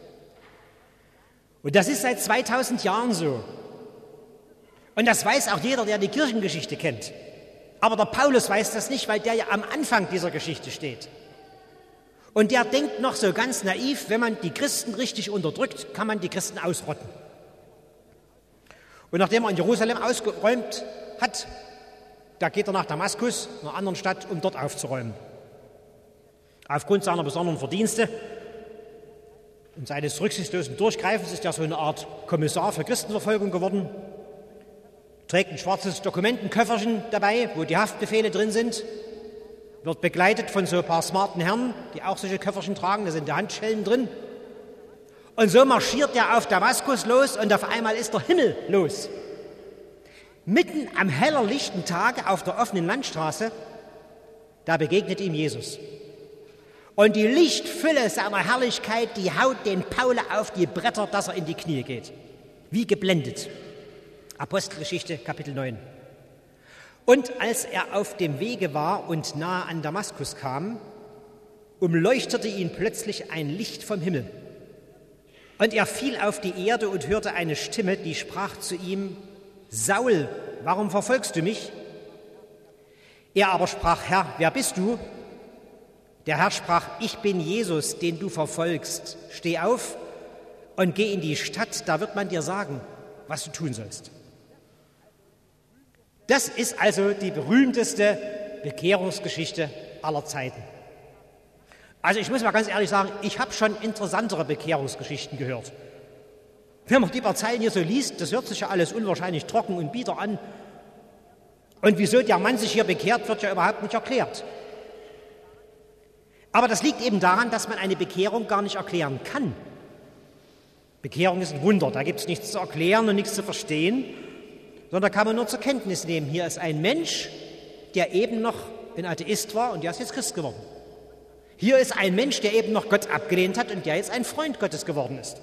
B: Und das ist seit zweitausend Jahren so. Und das weiß auch jeder, der die Kirchengeschichte kennt. Aber der Paulus weiß das nicht, weil der ja am Anfang dieser Geschichte steht. Und der denkt noch so ganz naiv, wenn man die Christen richtig unterdrückt, kann man die Christen ausrotten. Und nachdem er in Jerusalem ausgeräumt hat, da geht er nach Damaskus, einer anderen Stadt, um dort aufzuräumen. Aufgrund seiner besonderen Verdienste und seines rücksichtslosen Durchgreifens ist er so eine Art Kommissar für Christenverfolgung geworden, trägt ein schwarzes Dokumentenköfferchen dabei, wo die Haftbefehle drin sind, wird begleitet von so ein paar smarten Herren, die auch solche Köfferchen tragen, da sind die Handschellen drin. Und so marschiert er auf Damaskus los und auf einmal ist der Himmel los. Mitten am heller lichten Tage auf der offenen Landstraße, da begegnet ihm Jesus. Und die Lichtfülle seiner Herrlichkeit, die haut den Paul auf die Bretter, dass er in die Knie geht. Wie geblendet. Apostelgeschichte, Kapitel neun. Und als er auf dem Wege war und nahe an Damaskus kam, umleuchtete ihn plötzlich ein Licht vom Himmel. Und er fiel auf die Erde und hörte eine Stimme, die sprach zu ihm: Saul, warum verfolgst du mich? Er aber sprach: Herr, wer bist du? Der Herr sprach: Ich bin Jesus, den du verfolgst. Steh auf und geh in die Stadt, da wird man dir sagen, was du tun sollst. Das ist also die berühmteste Bekehrungsgeschichte aller Zeiten. Also ich muss mal ganz ehrlich sagen, ich habe schon interessantere Bekehrungsgeschichten gehört. Wenn man die paar Zeilen hier so liest, das hört sich ja alles unwahrscheinlich trocken und bieder an. Und wieso der Mann sich hier bekehrt, wird ja überhaupt nicht erklärt. Aber das liegt eben daran, dass man eine Bekehrung gar nicht erklären kann. Bekehrung ist ein Wunder, da gibt es nichts zu erklären und nichts zu verstehen, sondern da kann man nur zur Kenntnis nehmen. Hier ist ein Mensch, der eben noch ein Atheist war und der ist jetzt Christ geworden. Hier ist ein Mensch, der eben noch Gott abgelehnt hat und der jetzt ein Freund Gottes geworden ist.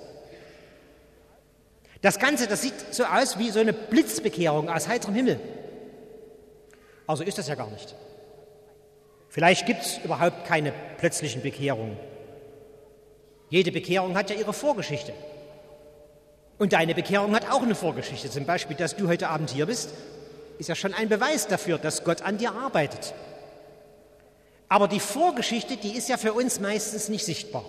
B: Das Ganze, das sieht so aus wie so eine Blitzbekehrung aus heiterem Himmel. Also ist das ja gar nicht. Vielleicht gibt es überhaupt keine plötzlichen Bekehrungen. Jede Bekehrung hat ja ihre Vorgeschichte. Und deine Bekehrung hat auch eine Vorgeschichte. Zum Beispiel, dass du heute Abend hier bist, ist ja schon ein Beweis dafür, dass Gott an dir arbeitet. Aber die Vorgeschichte, die ist ja für uns meistens nicht sichtbar.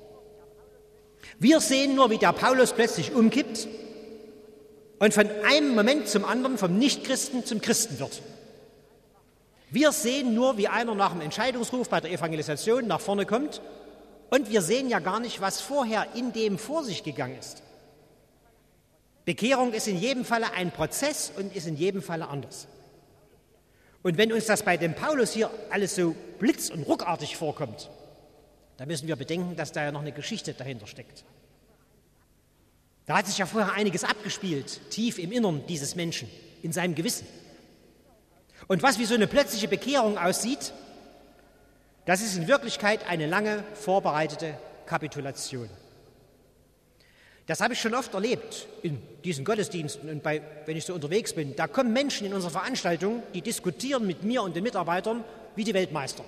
B: Wir sehen nur, wie der Paulus plötzlich umkippt und von einem Moment zum anderen vom Nichtchristen zum Christen wird. Wir sehen nur, wie einer nach dem Entscheidungsruf bei der Evangelisation nach vorne kommt, und wir sehen ja gar nicht, was vorher in dem vor sich gegangen ist. Bekehrung ist in jedem Falle ein Prozess und ist in jedem Falle anders. Und wenn uns das bei dem Paulus hier alles so blitz- und ruckartig vorkommt, dann müssen wir bedenken, dass da ja noch eine Geschichte dahinter steckt. Da hat sich ja vorher einiges abgespielt, tief im Innern dieses Menschen, in seinem Gewissen. Und was wie so eine plötzliche Bekehrung aussieht, das ist in Wirklichkeit eine lange vorbereitete Kapitulation. Das habe ich schon oft erlebt in diesen Gottesdiensten und bei, wenn ich so unterwegs bin. Da kommen Menschen in unsere Veranstaltungen, die diskutieren mit mir und den Mitarbeitern wie die Weltmeister.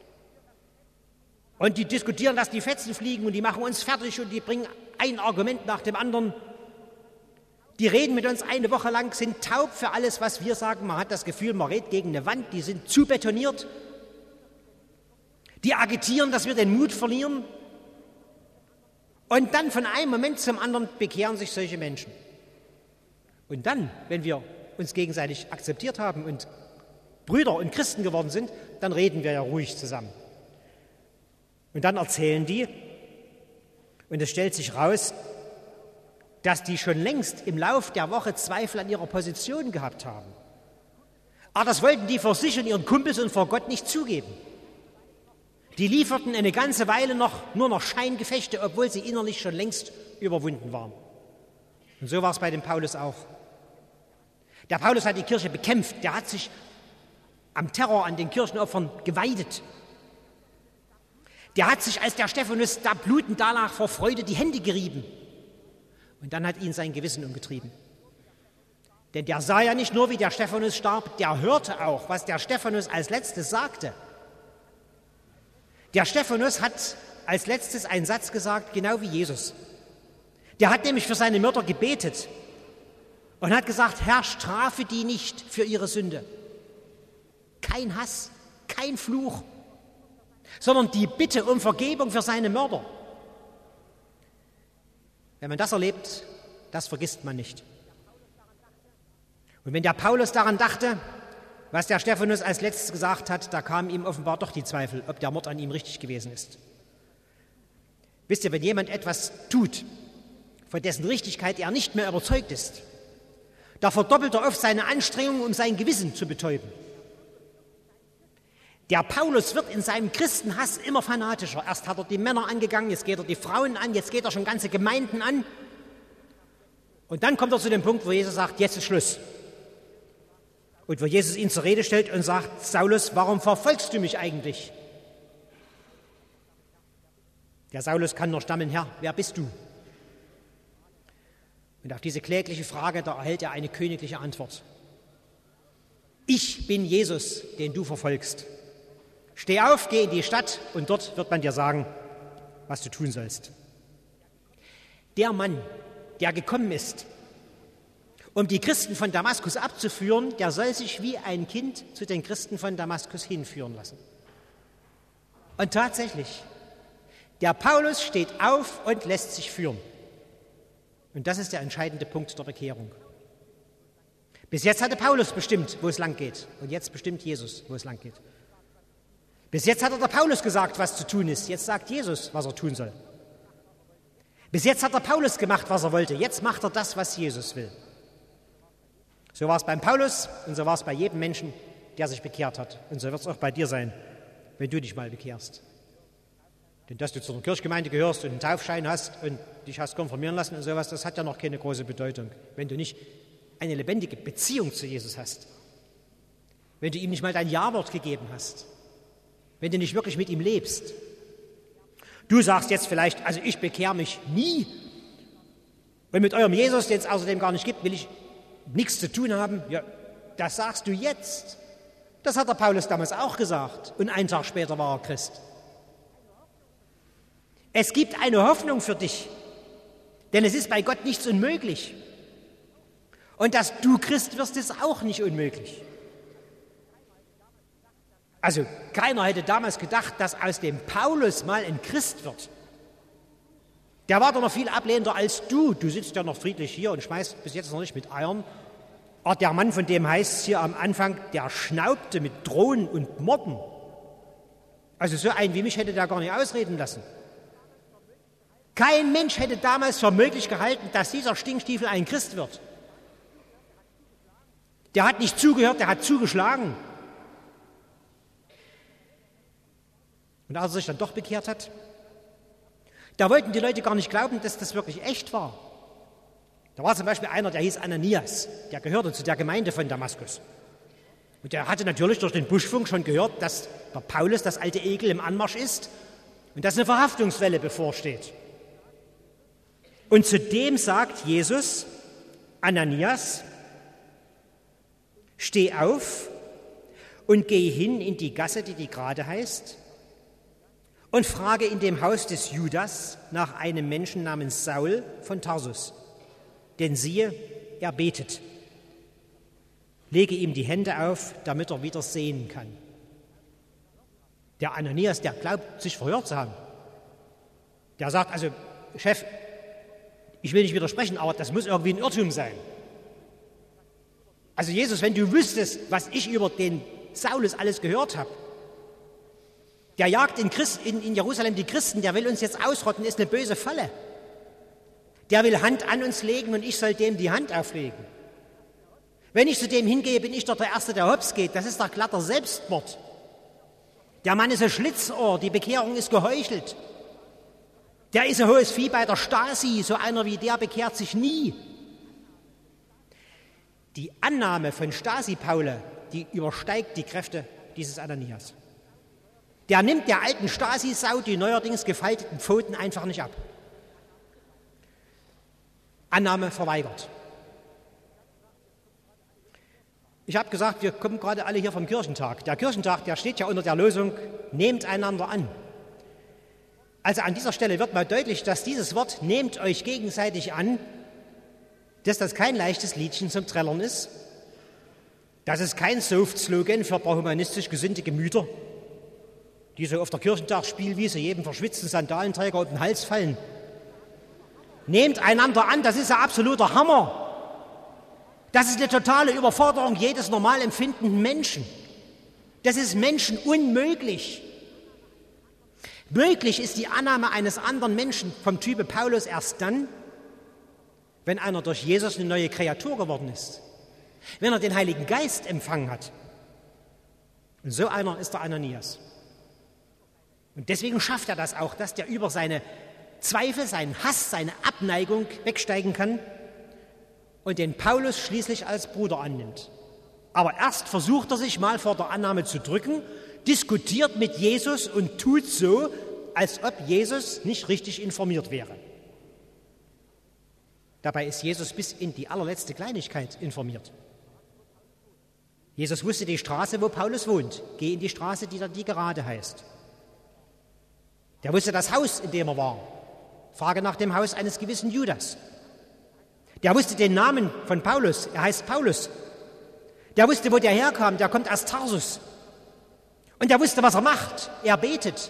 B: Und die diskutieren, dass die Fetzen fliegen und die machen uns fertig und die bringen ein Argument nach dem anderen. Die reden mit uns eine Woche lang, sind taub für alles, was wir sagen. Man hat das Gefühl, man redet gegen eine Wand, die sind zu betoniert. Die agitieren, dass wir den Mut verlieren. Und dann von einem Moment zum anderen bekehren sich solche Menschen. Und dann, wenn wir uns gegenseitig akzeptiert haben und Brüder und Christen geworden sind, dann reden wir ja ruhig zusammen. Und dann erzählen die, und es stellt sich raus, dass die schon längst im Lauf der Woche Zweifel an ihrer Position gehabt haben. Aber das wollten die vor sich und ihren Kumpels und vor Gott nicht zugeben. Die lieferten eine ganze Weile noch nur noch Scheingefechte, obwohl sie innerlich schon längst überwunden waren. Und so war es bei dem Paulus auch. Der Paulus hat die Kirche bekämpft, der hat sich am Terror an den Kirchenopfern geweidet. Der hat sich, als der Stephanus da blutend danach vor Freude die Hände gerieben. Und dann hat ihn sein Gewissen umgetrieben. Denn der sah ja nicht nur, wie der Stephanus starb, der hörte auch, was der Stephanus als letztes sagte. Der Stephanus hat als letztes einen Satz gesagt, genau wie Jesus. Der hat nämlich für seine Mörder gebetet und hat gesagt, Herr, strafe die nicht für ihre Sünde. kein Hass, kein Fluch, sondern die Bitte um Vergebung für seine Mörder. Wenn man das erlebt, das vergisst man nicht. Und wenn der Paulus daran dachte, was der Stephanus als letztes gesagt hat, da kamen ihm offenbar doch die Zweifel, ob der Mord an ihm richtig gewesen ist. Wisst ihr, wenn jemand etwas tut, von dessen Richtigkeit er nicht mehr überzeugt ist, da verdoppelt er oft seine Anstrengungen, um sein Gewissen zu betäuben. Der Paulus wird in seinem Christenhass immer fanatischer. Erst hat er die Männer angegangen, jetzt geht er die Frauen an, jetzt geht er schon ganze Gemeinden an. Und dann kommt er zu dem Punkt, wo Jesus sagt, jetzt ist Schluss. Und wo Jesus ihn zur Rede stellt und sagt, Saulus, warum verfolgst du mich eigentlich? Der Saulus kann nur stammeln, Herr, wer bist du? Und auf diese klägliche Frage, da erhält er eine königliche Antwort. Ich bin Jesus, den du verfolgst. Steh auf, geh in die Stadt und dort wird man dir sagen, was du tun sollst. Der Mann, der gekommen ist, um die Christen von Damaskus abzuführen, der soll sich wie ein Kind zu den Christen von Damaskus hinführen lassen. Und tatsächlich, der Paulus steht auf und lässt sich führen. Und das ist der entscheidende Punkt der Bekehrung. Bis jetzt hatte Paulus bestimmt, wo es lang geht. Und jetzt bestimmt Jesus, wo es lang geht. Bis jetzt hat er der Paulus gesagt, was zu tun ist. Jetzt sagt Jesus, was er tun soll. Bis jetzt hat der Paulus gemacht, was er wollte. Jetzt macht er das, was Jesus will. So war es beim Paulus und so war es bei jedem Menschen, der sich bekehrt hat. Und so wird es auch bei dir sein, wenn du dich mal bekehrst. Denn dass du zu einer Kirchgemeinde gehörst und einen Taufschein hast und dich hast konfirmieren lassen und sowas, das hat ja noch keine große Bedeutung, wenn du nicht eine lebendige Beziehung zu Jesus hast. Wenn du ihm nicht mal dein Ja-Wort gegeben hast. Wenn du nicht wirklich mit ihm lebst. Du sagst jetzt vielleicht, also ich bekehre mich nie. Und mit eurem Jesus, den es außerdem gar nicht gibt, will ich nichts zu tun haben. Ja, das sagst du jetzt. Das hat der Paulus damals auch gesagt. Und einen Tag später war er Christ. Es gibt eine Hoffnung für dich, denn es ist bei Gott nichts unmöglich. Und dass du Christ wirst, ist auch nicht unmöglich. Also keiner hätte damals gedacht, dass aus dem Paulus mal ein Christ wird. Der war doch noch viel ablehnender als du. Du sitzt ja noch friedlich hier und schmeißt bis jetzt noch nicht mit Eiern. Aber der Mann, von dem heißt es hier am Anfang, der schnaubte mit Drohen und Morden. Also so einen wie mich hätte der gar nicht ausreden lassen. Kein Mensch hätte damals für möglich gehalten, dass dieser Stinkstiefel ein Christ wird. Der hat nicht zugehört, der hat zugeschlagen. Und als er sich dann doch bekehrt hat, da wollten die Leute gar nicht glauben, dass das wirklich echt war. Da war zum Beispiel einer, der hieß Ananias, der gehörte zu der Gemeinde von Damaskus. Und der hatte natürlich durch den Buschfunk schon gehört, dass der Paulus das alte Egel im Anmarsch ist und dass eine Verhaftungswelle bevorsteht. Und zudem sagt Jesus, Ananias, steh auf und geh hin in die Gasse, die die Gerade heißt, und frage in dem Haus des Judas nach einem Menschen namens Saul von Tarsus. Denn siehe, er betet. Lege ihm die Hände auf, damit er wieder sehen kann. Der Ananias, der glaubt, sich verhört zu haben. Der sagt also, Chef, ich will nicht widersprechen, aber das muss irgendwie ein Irrtum sein. Also Jesus, wenn du wüsstest, was ich über den Saulus alles gehört habe, der jagt in, Christ, in, in Jerusalem die Christen, der will uns jetzt ausrotten, ist eine böse Falle. Der will Hand an uns legen und ich soll dem die Hand auflegen. Wenn ich zu dem hingehe, bin ich doch der Erste, der hops geht. Das ist doch glatter Selbstmord. Der Mann ist ein Schlitzohr, die Bekehrung ist geheuchelt. Der ist ein hohes Vieh bei der Stasi, so einer wie der bekehrt sich nie. Die Annahme von Stasi-Paule, die übersteigt die Kräfte dieses Ananias. Der nimmt der alten Stasi-Sau die neuerdings gefalteten Pfoten einfach nicht ab. Annahme verweigert. Ich habe gesagt, wir kommen gerade alle hier vom Kirchentag. Der Kirchentag, der steht ja unter der Losung, nehmt einander an. Also an dieser Stelle wird mal deutlich, dass dieses Wort, nehmt euch gegenseitig an, dass das kein leichtes Liedchen zum Trällern ist, Das ist kein Soft-Slogan für ein paar humanistisch gesinnte Gemüter, die so auf der Kirchentagsspielwiese jedem verschwitzten Sandalenträger um den Hals fallen. Nehmt einander an, das ist ein absoluter Hammer. Das ist eine totale Überforderung jedes normal empfindenden Menschen. Das ist Menschen unmöglich. Möglich ist die Annahme eines anderen Menschen vom Type Paulus erst dann, wenn einer durch Jesus eine neue Kreatur geworden ist, wenn er den Heiligen Geist empfangen hat. Und so einer ist der Ananias. Und deswegen schafft er das auch, dass der über seine Zweifel, seinen Hass, seine Abneigung wegsteigen kann und den Paulus schließlich als Bruder annimmt. Aber erst versucht er sich mal vor der Annahme zu drücken, diskutiert mit Jesus und tut so, als ob Jesus nicht richtig informiert wäre. Dabei ist Jesus bis in die allerletzte Kleinigkeit informiert. Jesus wusste die Straße, wo Paulus wohnt. Geh in die Straße, die da die gerade heißt. Der wusste das Haus, in dem er war. Frage nach dem Haus eines gewissen Judas. Der wusste den Namen von Paulus. Er heißt Paulus. Der wusste, wo der herkam. Der kommt aus Tarsus. Und er wusste, was er macht. Er betet.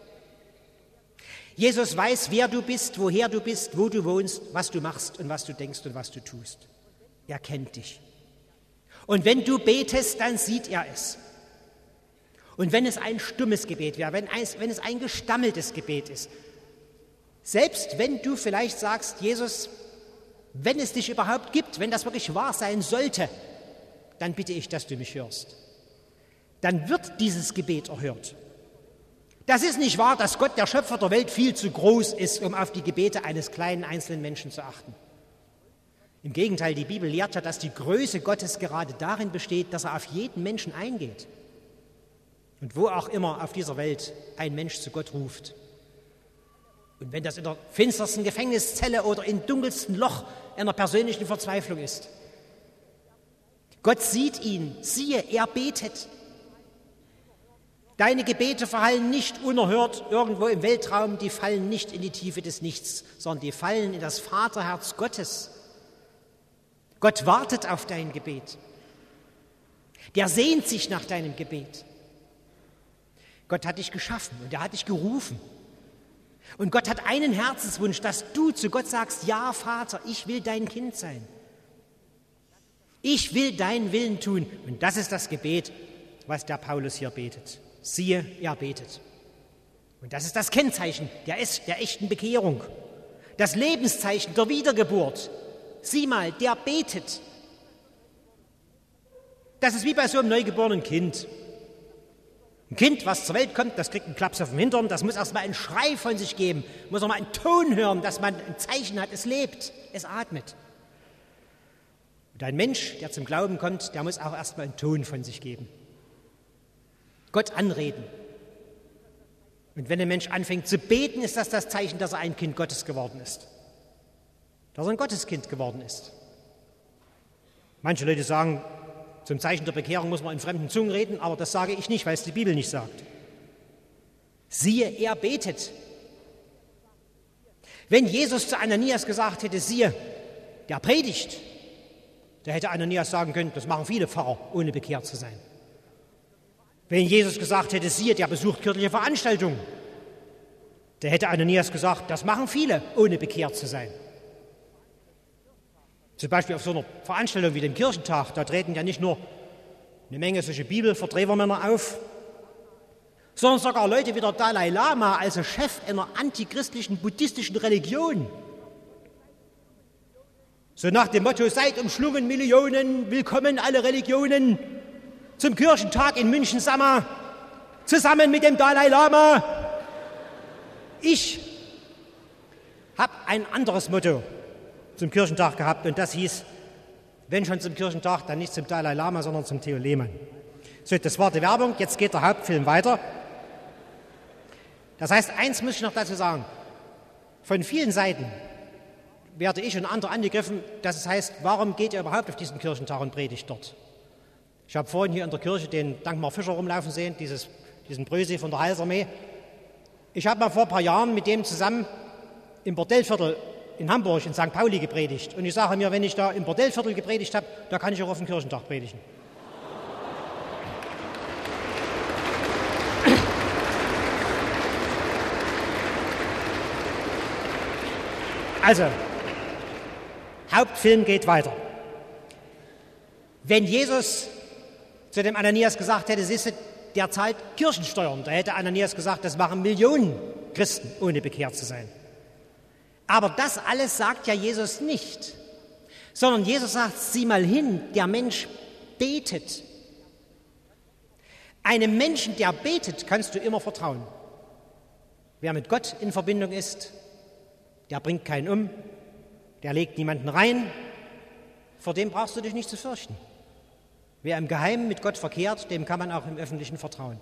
B: Jesus weiß, wer du bist, woher du bist, wo du wohnst, was du machst und was du denkst und was du tust. Er kennt dich. Und wenn du betest, dann sieht er es. Und wenn es ein stummes Gebet wäre, wenn, ein, wenn es ein gestammeltes Gebet ist, selbst wenn du vielleicht sagst, Jesus, wenn es dich überhaupt gibt, wenn das wirklich wahr sein sollte, dann bitte ich, dass du mich hörst. Dann wird dieses Gebet erhört. Das ist nicht wahr, dass Gott, der Schöpfer der Welt, viel zu groß ist, um auf die Gebete eines kleinen einzelnen Menschen zu achten. Im Gegenteil, die Bibel lehrt ja, dass die Größe Gottes gerade darin besteht, dass er auf jeden Menschen eingeht. Und wo auch immer auf dieser Welt ein Mensch zu Gott ruft. Und wenn das in der finstersten Gefängniszelle oder im dunkelsten Loch einer persönlichen Verzweiflung ist. Gott sieht ihn, siehe, er betet. Deine Gebete verhallen nicht unerhört irgendwo im Weltraum, die fallen nicht in die Tiefe des Nichts, sondern die fallen in das Vaterherz Gottes. Gott wartet auf dein Gebet. Der sehnt sich nach deinem Gebet. Gott hat dich geschaffen und er hat dich gerufen. Und Gott hat einen Herzenswunsch, dass du zu Gott sagst, ja, Vater, ich will dein Kind sein. Ich will deinen Willen tun. Und das ist das Gebet, was der Paulus hier betet. Siehe, er betet. Und das ist das Kennzeichen der, der echten Bekehrung. Das Lebenszeichen der Wiedergeburt. Sieh mal, der betet. Das ist wie bei so einem neugeborenen Kind. Ein Kind, was zur Welt kommt, das kriegt einen Klaps auf den Hintern, das muss erst mal einen Schrei von sich geben, muss auch mal einen Ton hören, dass man ein Zeichen hat, es lebt, es atmet. Und ein Mensch, der zum Glauben kommt, der muss auch erst mal einen Ton von sich geben. Gott anreden. Und wenn ein Mensch anfängt zu beten, ist das das Zeichen, dass er ein Kind Gottes geworden ist. Dass er ein Gotteskind geworden ist. Manche Leute sagen, zum Zeichen der Bekehrung muss man in fremden Zungen reden, aber das sage ich nicht, weil es die Bibel nicht sagt. Siehe, er betet. Wenn Jesus zu Ananias gesagt hätte, siehe, der predigt, da hätte Ananias sagen können, das machen viele Pfarrer, ohne bekehrt zu sein. Wenn Jesus gesagt hätte, siehe, der besucht kirchliche Veranstaltungen, da hätte Ananias gesagt, das machen viele, ohne bekehrt zu sein. Zum Beispiel auf so einer Veranstaltung wie dem Kirchentag, da treten ja nicht nur eine Menge solche Bibelverdrehermänner auf, sondern sogar Leute wie der Dalai Lama, also Chef einer antichristlichen buddhistischen Religion. So nach dem Motto, seid umschlungen Millionen, willkommen alle Religionen, zum Kirchentag in München-Sammer, zusammen mit dem Dalai Lama. Ich habe ein anderes Motto zum Kirchentag gehabt und das hieß, wenn schon zum Kirchentag, dann nicht zum Dalai Lama, sondern zum Theo Lehmann. So, das war die Werbung, jetzt geht der Hauptfilm weiter. Das heißt, eins muss ich noch dazu sagen, von vielen Seiten werde ich und andere angegriffen, dass es heißt, warum geht ihr überhaupt auf diesen Kirchentag und predigt dort? Ich habe vorhin hier in der Kirche den Dankmar Fischer rumlaufen sehen, dieses, diesen Brösi von der Heilsarmee. Ich habe mal vor ein paar Jahren mit dem zusammen im Bordellviertel in Hamburg, in Sankt Pauli gepredigt. Und ich sage mir, wenn ich da im Bordellviertel gepredigt habe, da kann ich auch auf dem Kirchentag predigen. Also, Hauptfilm geht weiter. Wenn Jesus zu dem Ananias gesagt hätte, siehst du, der zahlt Kirchensteuern, da hätte Ananias gesagt, das machen Millionen Christen, ohne bekehrt zu sein. Aber das alles sagt ja Jesus nicht, sondern Jesus sagt, sieh mal hin, der Mensch betet. Einem Menschen, der betet, kannst du immer vertrauen. Wer mit Gott in Verbindung ist, der bringt keinen um, der legt niemanden rein, vor dem brauchst du dich nicht zu fürchten. Wer im Geheimen mit Gott verkehrt, dem kann man auch im Öffentlichen vertrauen.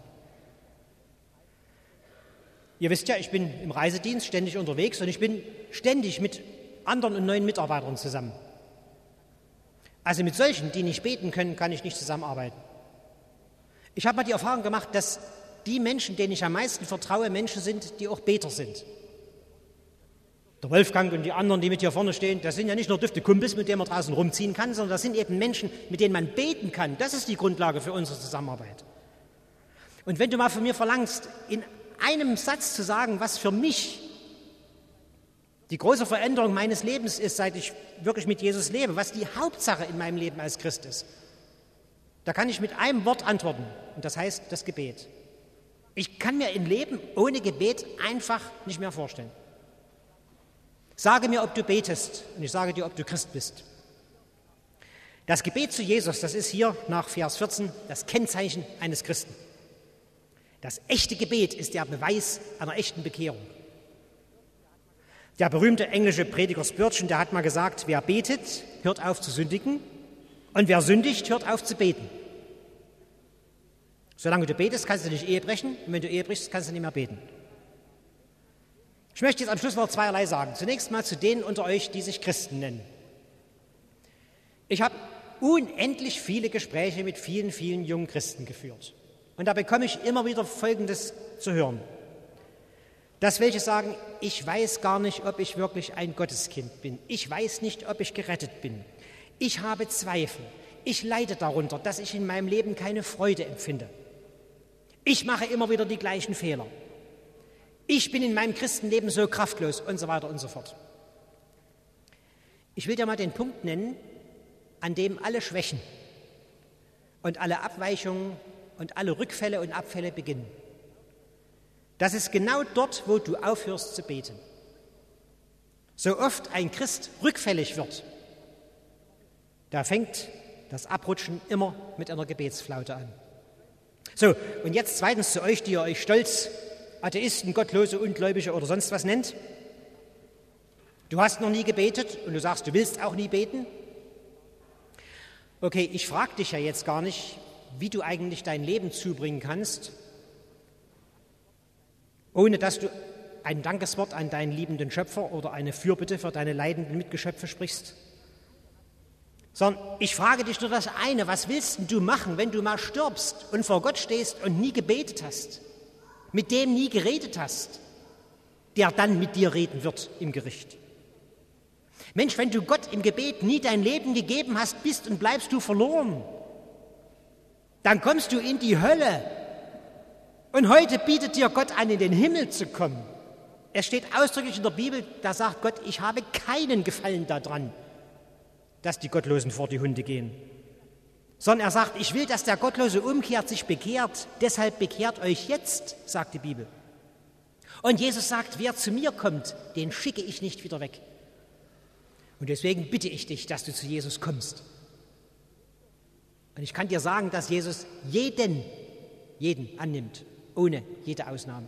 B: Ihr wisst ja, ich bin im Reisedienst ständig unterwegs und ich bin ständig mit anderen und neuen Mitarbeitern zusammen. Also mit solchen, die nicht beten können, kann ich nicht zusammenarbeiten. Ich habe mal die Erfahrung gemacht, dass die Menschen, denen ich am meisten vertraue, Menschen sind, die auch Beter sind. Der Wolfgang und die anderen, die mit hier vorne stehen, das sind ja nicht nur dufte Kumpels, mit denen man draußen rumziehen kann, sondern das sind eben Menschen, mit denen man beten kann. Das ist die Grundlage für unsere Zusammenarbeit. Und wenn du mal von mir verlangst, in einem Satz zu sagen, was für mich die große Veränderung meines Lebens ist, seit ich wirklich mit Jesus lebe, was die Hauptsache in meinem Leben als Christ ist, da kann ich mit einem Wort antworten, und das heißt das Gebet. Ich kann mir ein Leben ohne Gebet einfach nicht mehr vorstellen. Sage mir, ob du betest, und ich sage dir, ob du Christ bist. Das Gebet zu Jesus, das ist hier nach Vers vierzehn das Kennzeichen eines Christen. Das echte Gebet ist der Beweis einer echten Bekehrung. Der berühmte englische Prediger Spurgeon, der hat mal gesagt, wer betet, hört auf zu sündigen, und wer sündigt, hört auf zu beten. Solange du betest, kannst du nicht Ehe brechen, und wenn du Ehe brichst, kannst du nicht mehr beten. Ich möchte jetzt am Schluss noch zweierlei sagen. Zunächst mal zu denen unter euch, die sich Christen nennen. Ich habe unendlich viele Gespräche mit vielen, vielen jungen Christen geführt. Und da bekomme ich immer wieder Folgendes zu hören. Dass welche sagen, ich weiß gar nicht, ob ich wirklich ein Gotteskind bin. Ich weiß nicht, ob ich gerettet bin. Ich habe Zweifel. Ich leide darunter, dass ich in meinem Leben keine Freude empfinde. Ich mache immer wieder die gleichen Fehler. Ich bin in meinem Christenleben so kraftlos und so weiter und so fort. Ich will dir mal den Punkt nennen, an dem alle Schwächen und alle Abweichungen und alle Rückfälle und Abfälle beginnen. Das ist genau dort, wo du aufhörst zu beten. So oft ein Christ rückfällig wird, da fängt das Abrutschen immer mit einer Gebetsflaute an. So, und jetzt zweitens zu euch, die ihr euch stolz Atheisten, Gottlose, Ungläubige oder sonst was nennt. Du hast noch nie gebetet und du sagst, du willst auch nie beten. Okay, ich frage dich ja jetzt gar nicht, wie du eigentlich dein Leben zubringen kannst, ohne dass du ein Dankeswort an deinen liebenden Schöpfer oder eine Fürbitte für deine leidenden Mitgeschöpfe sprichst. Sondern ich frage dich nur das eine, was willst denn du machen, wenn du mal stirbst und vor Gott stehst und nie gebetet hast? Mit dem nie geredet hast, der dann mit dir reden wird im Gericht. Mensch, wenn du Gott im Gebet nie dein Leben gegeben hast, bist und bleibst du verloren. Dann kommst du in die Hölle. Und heute bietet dir Gott an, in den Himmel zu kommen. Es steht ausdrücklich in der Bibel, da sagt Gott, ich habe keinen Gefallen daran, dass die Gottlosen vor die Hunde gehen. Sondern er sagt, ich will, dass der Gottlose umkehrt, sich bekehrt, deshalb bekehrt euch jetzt, sagt die Bibel. Und Jesus sagt, wer zu mir kommt, den schicke ich nicht wieder weg. Und deswegen bitte ich dich, dass du zu Jesus kommst. Und ich kann dir sagen, dass Jesus jeden, jeden annimmt, ohne jede Ausnahme.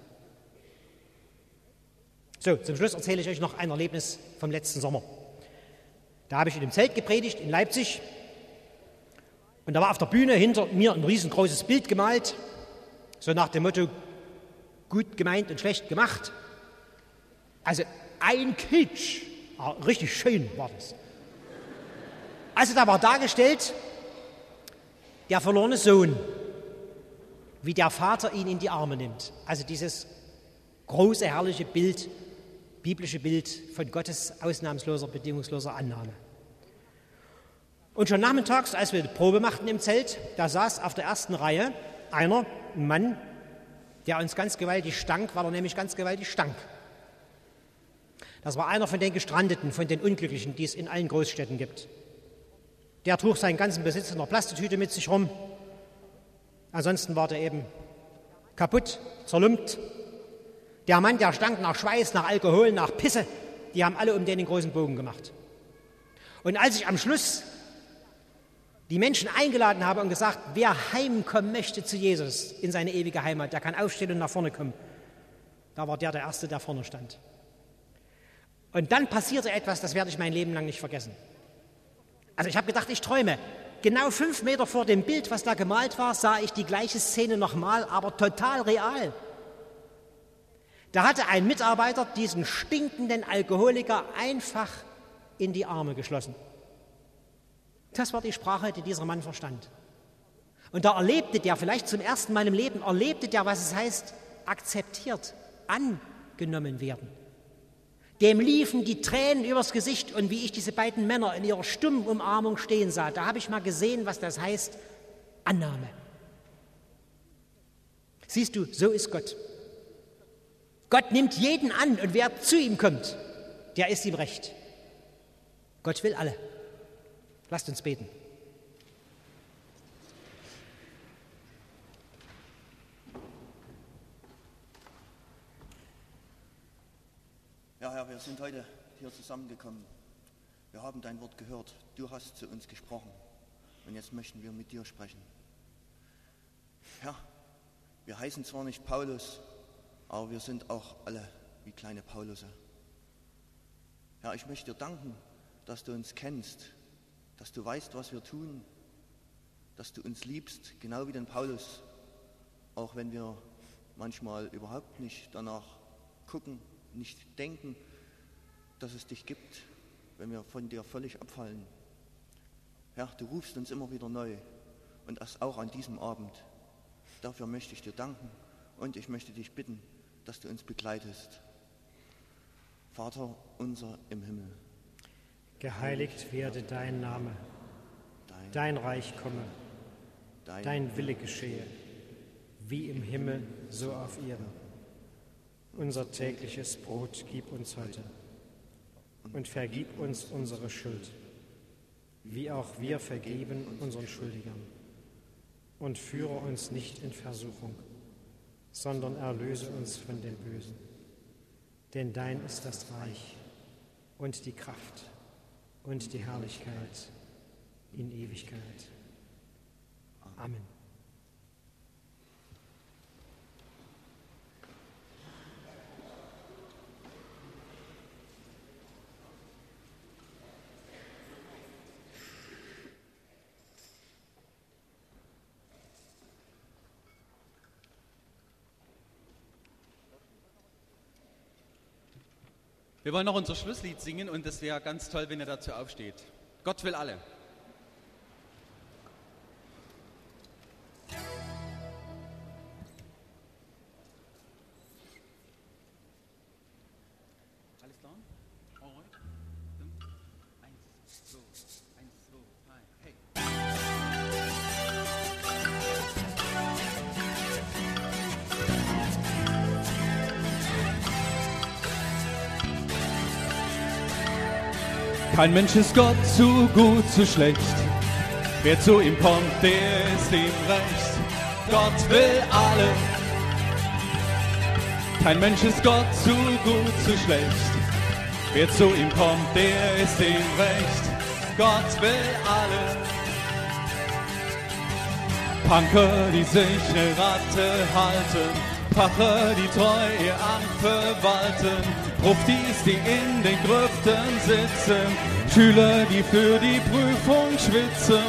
B: So, zum Schluss erzähle ich euch noch ein Erlebnis vom letzten Sommer. Da habe ich in einem Zelt gepredigt in Leipzig. Und da war auf der Bühne hinter mir ein riesengroßes Bild gemalt, so nach dem Motto, gut gemeint und schlecht gemacht. Also ein Kitsch, aber richtig schön war das. Also da war dargestellt, der verlorene Sohn, wie der Vater ihn in die Arme nimmt. Also dieses große, herrliche Bild, biblische Bild von Gottes ausnahmsloser, bedingungsloser Annahme. Und schon nachmittags, als wir die Probe machten im Zelt, da saß auf der ersten Reihe einer, ein Mann, der uns ganz gewaltig stank, weil er nämlich ganz gewaltig stank. Das war einer von den Gestrandeten, von den Unglücklichen, die es in allen Großstädten gibt. Der trug seinen ganzen Besitz in einer Plastiktüte mit sich rum. Ansonsten war der eben kaputt, zerlumpt. Der Mann, der stank nach Schweiß, nach Alkohol, nach Pisse. Die haben alle um den den großen Bogen gemacht. Und als ich am Schluss die Menschen eingeladen habe und gesagt, wer heimkommen möchte zu Jesus in seine ewige Heimat, der kann aufstehen und nach vorne kommen. Da war der der Erste, der vorne stand. Und dann passierte etwas, das werde ich mein Leben lang nicht vergessen. Also ich habe gedacht, ich träume. Genau fünf Meter vor dem Bild, was da gemalt war, sah ich die gleiche Szene nochmal, aber total real. Da hatte ein Mitarbeiter diesen stinkenden Alkoholiker einfach in die Arme geschlossen. Das war die Sprache, die dieser Mann verstand. Und da erlebte der, vielleicht zum ersten Mal im Leben, erlebte der, was es heißt, akzeptiert, angenommen werden. Dem liefen die Tränen übers Gesicht und wie ich diese beiden Männer in ihrer stummen Umarmung stehen sah, da habe ich mal gesehen, was das heißt, Annahme. Siehst du, so ist Gott. Gott nimmt jeden an und wer zu ihm kommt, der ist ihm recht. Gott will alle. Lasst uns beten.
F: Ja, Herr, wir sind heute hier zusammengekommen. Wir haben dein Wort gehört. Du hast zu uns gesprochen. Und jetzt möchten wir mit dir sprechen. Herr, wir heißen zwar nicht Paulus, aber wir sind auch alle wie kleine Paulusse. Herr, ich möchte dir danken, dass du uns kennst, dass du weißt, was wir tun, dass du uns liebst, genau wie den Paulus, auch wenn wir manchmal überhaupt nicht danach gucken, nicht denken, dass es dich gibt, wenn wir von dir völlig abfallen. Herr, du rufst uns immer wieder neu und das auch an diesem Abend. Dafür möchte ich dir danken und ich möchte dich bitten, dass du uns begleitest. Vater unser im Himmel.
B: Geheiligt werde dein Name,
F: Dein,
B: dein Reich komme,
F: dein,
B: dein Wille geschehe, wie im Himmel, so auf Erden. Unser tägliches Brot gib uns heute und vergib uns unsere Schuld, wie auch wir vergeben unseren Schuldigern. Und führe uns nicht in Versuchung, sondern erlöse uns von dem Bösen. Denn dein ist das Reich und die Kraft und die Herrlichkeit in Ewigkeit. Amen.
A: Wir wollen noch unser Schlusslied singen und es wäre ganz toll, wenn ihr dazu aufsteht. Gott will alle. Alles klar? Alright. Eins, zwei, eins, zwei, drei, hey. Kein Mensch ist Gott zu gut, zu schlecht. Wer zu ihm kommt, der ist ihm recht. Gott will alle. Kein Mensch ist Gott zu gut, zu schlecht. Wer zu ihm kommt, der ist ihm recht. Gott will alle. Punker, die sich ne Ratte halten, Pacher, die treu ihr Amt verwalten, Profis, die in den Grüften sitzen, Schüler, die für die Prüfung schwitzen.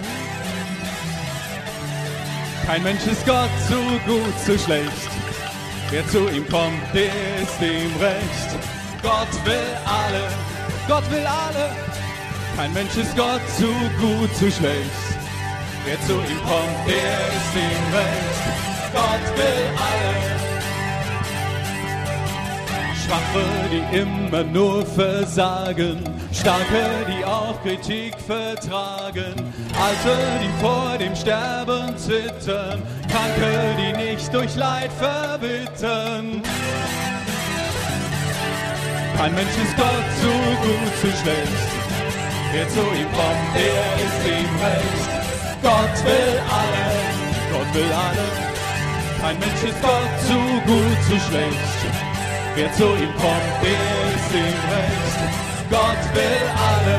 A: Kein Mensch ist Gott zu gut, zu schlecht. Wer zu ihm kommt, der ist ihm recht. Gott will alle, Gott will alle. Kein Mensch ist Gott zu gut, zu schlecht. Wer zu ihm kommt, der ist ihm recht. Gott will alle. Schwache, die immer nur versagen, Starke, die auch Kritik vertragen, Alte, die vor dem Sterben zittern, Kranke, die nicht durch Leid verbittern. Kein Mensch ist Gott zu gut, zu schlecht. Wer zu ihm kommt, der ist ihm recht. Gott will alle, Gott will alle. Kein Mensch ist Gott zu gut, zu schlecht. Wer zu ihm kommt, der ist ihm recht. Gott will alle.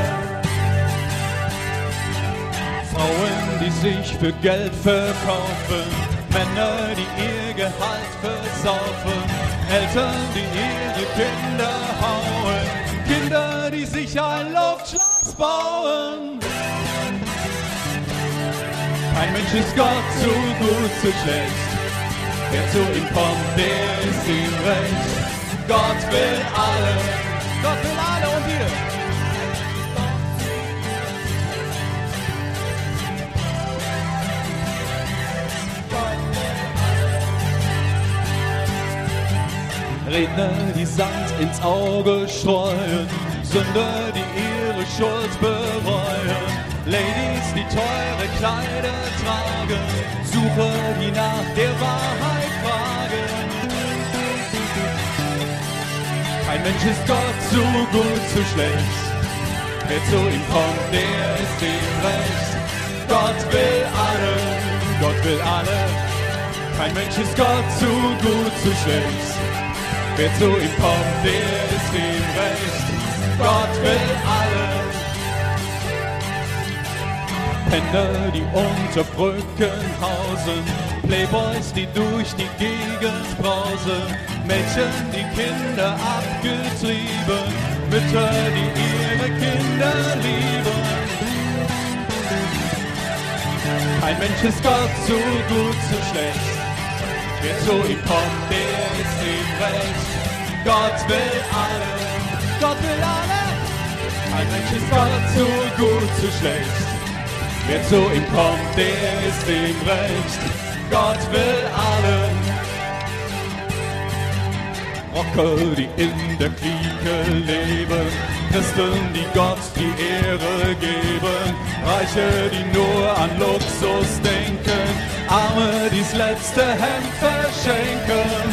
A: Frauen, die sich für Geld verkaufen, Männer, die ihr Gehalt versaufen, Eltern, die ihre Kinder hauen, Kinder, die sich ein Luftschloss bauen. Kein Mensch ist Gott zu gut, zu schlecht. Wer zu ihm kommt, der ist ihm recht. Gott will alle, Gott will alle und wir. Redner, die Sand ins Auge streuen, Sünder, die ihre Schuld bereuen, Ladies, die teure Kleider tragen, Sucher, die nach der Wahrheit fragen. Kein Mensch ist Gott zu gut, zu schlecht. Wer zu ihm kommt, der ist ihm recht. Gott will alle, Gott will alle. Kein Mensch ist Gott zu gut, zu schlecht. Wer zu ihm kommt, der ist ihm recht. Gott will alle. Penner, die unter Brücken hausen, Playboys, die durch die Gegend brausen, Mädchen, die Kinder abgetrieben, Mütter, die ihre Kinder lieben. Kein Mensch ist Gott zu gut, zu schlecht. Wer zu ihm kommt, der ist ihm recht. Gott will alle, Gott will alle. Kein Mensch ist Gott zu gut, zu schlecht. Wer zu ihm kommt, der ist ihm recht. Gott will alle. Rocker, die in der Clique leben, Christen, die Gott die Ehre geben, Reiche, die nur an Luxus denken, Arme, die's letzte Hemd verschenken.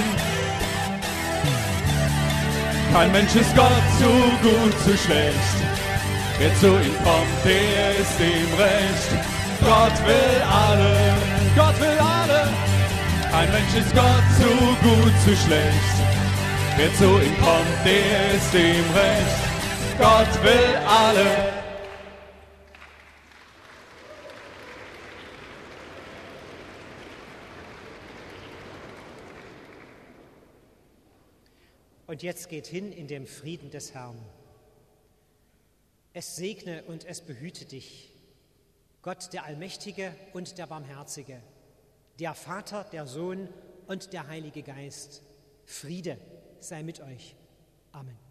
A: Kein Mensch ist Gott zu gut, zu schlecht. Wer zu ihm kommt, der ist ihm recht. Gott will alle, Gott will alle. Kein Mensch ist Gott zu gut, zu schlecht. Wer zu ihm kommt, der ist ihm recht. Gott will alle.
B: Und jetzt geht hin in dem Frieden des Herrn. Es segne und es behüte dich, Gott der Allmächtige und der Barmherzige, der Vater, der Sohn und der Heilige Geist. Friede sei mit euch. Amen.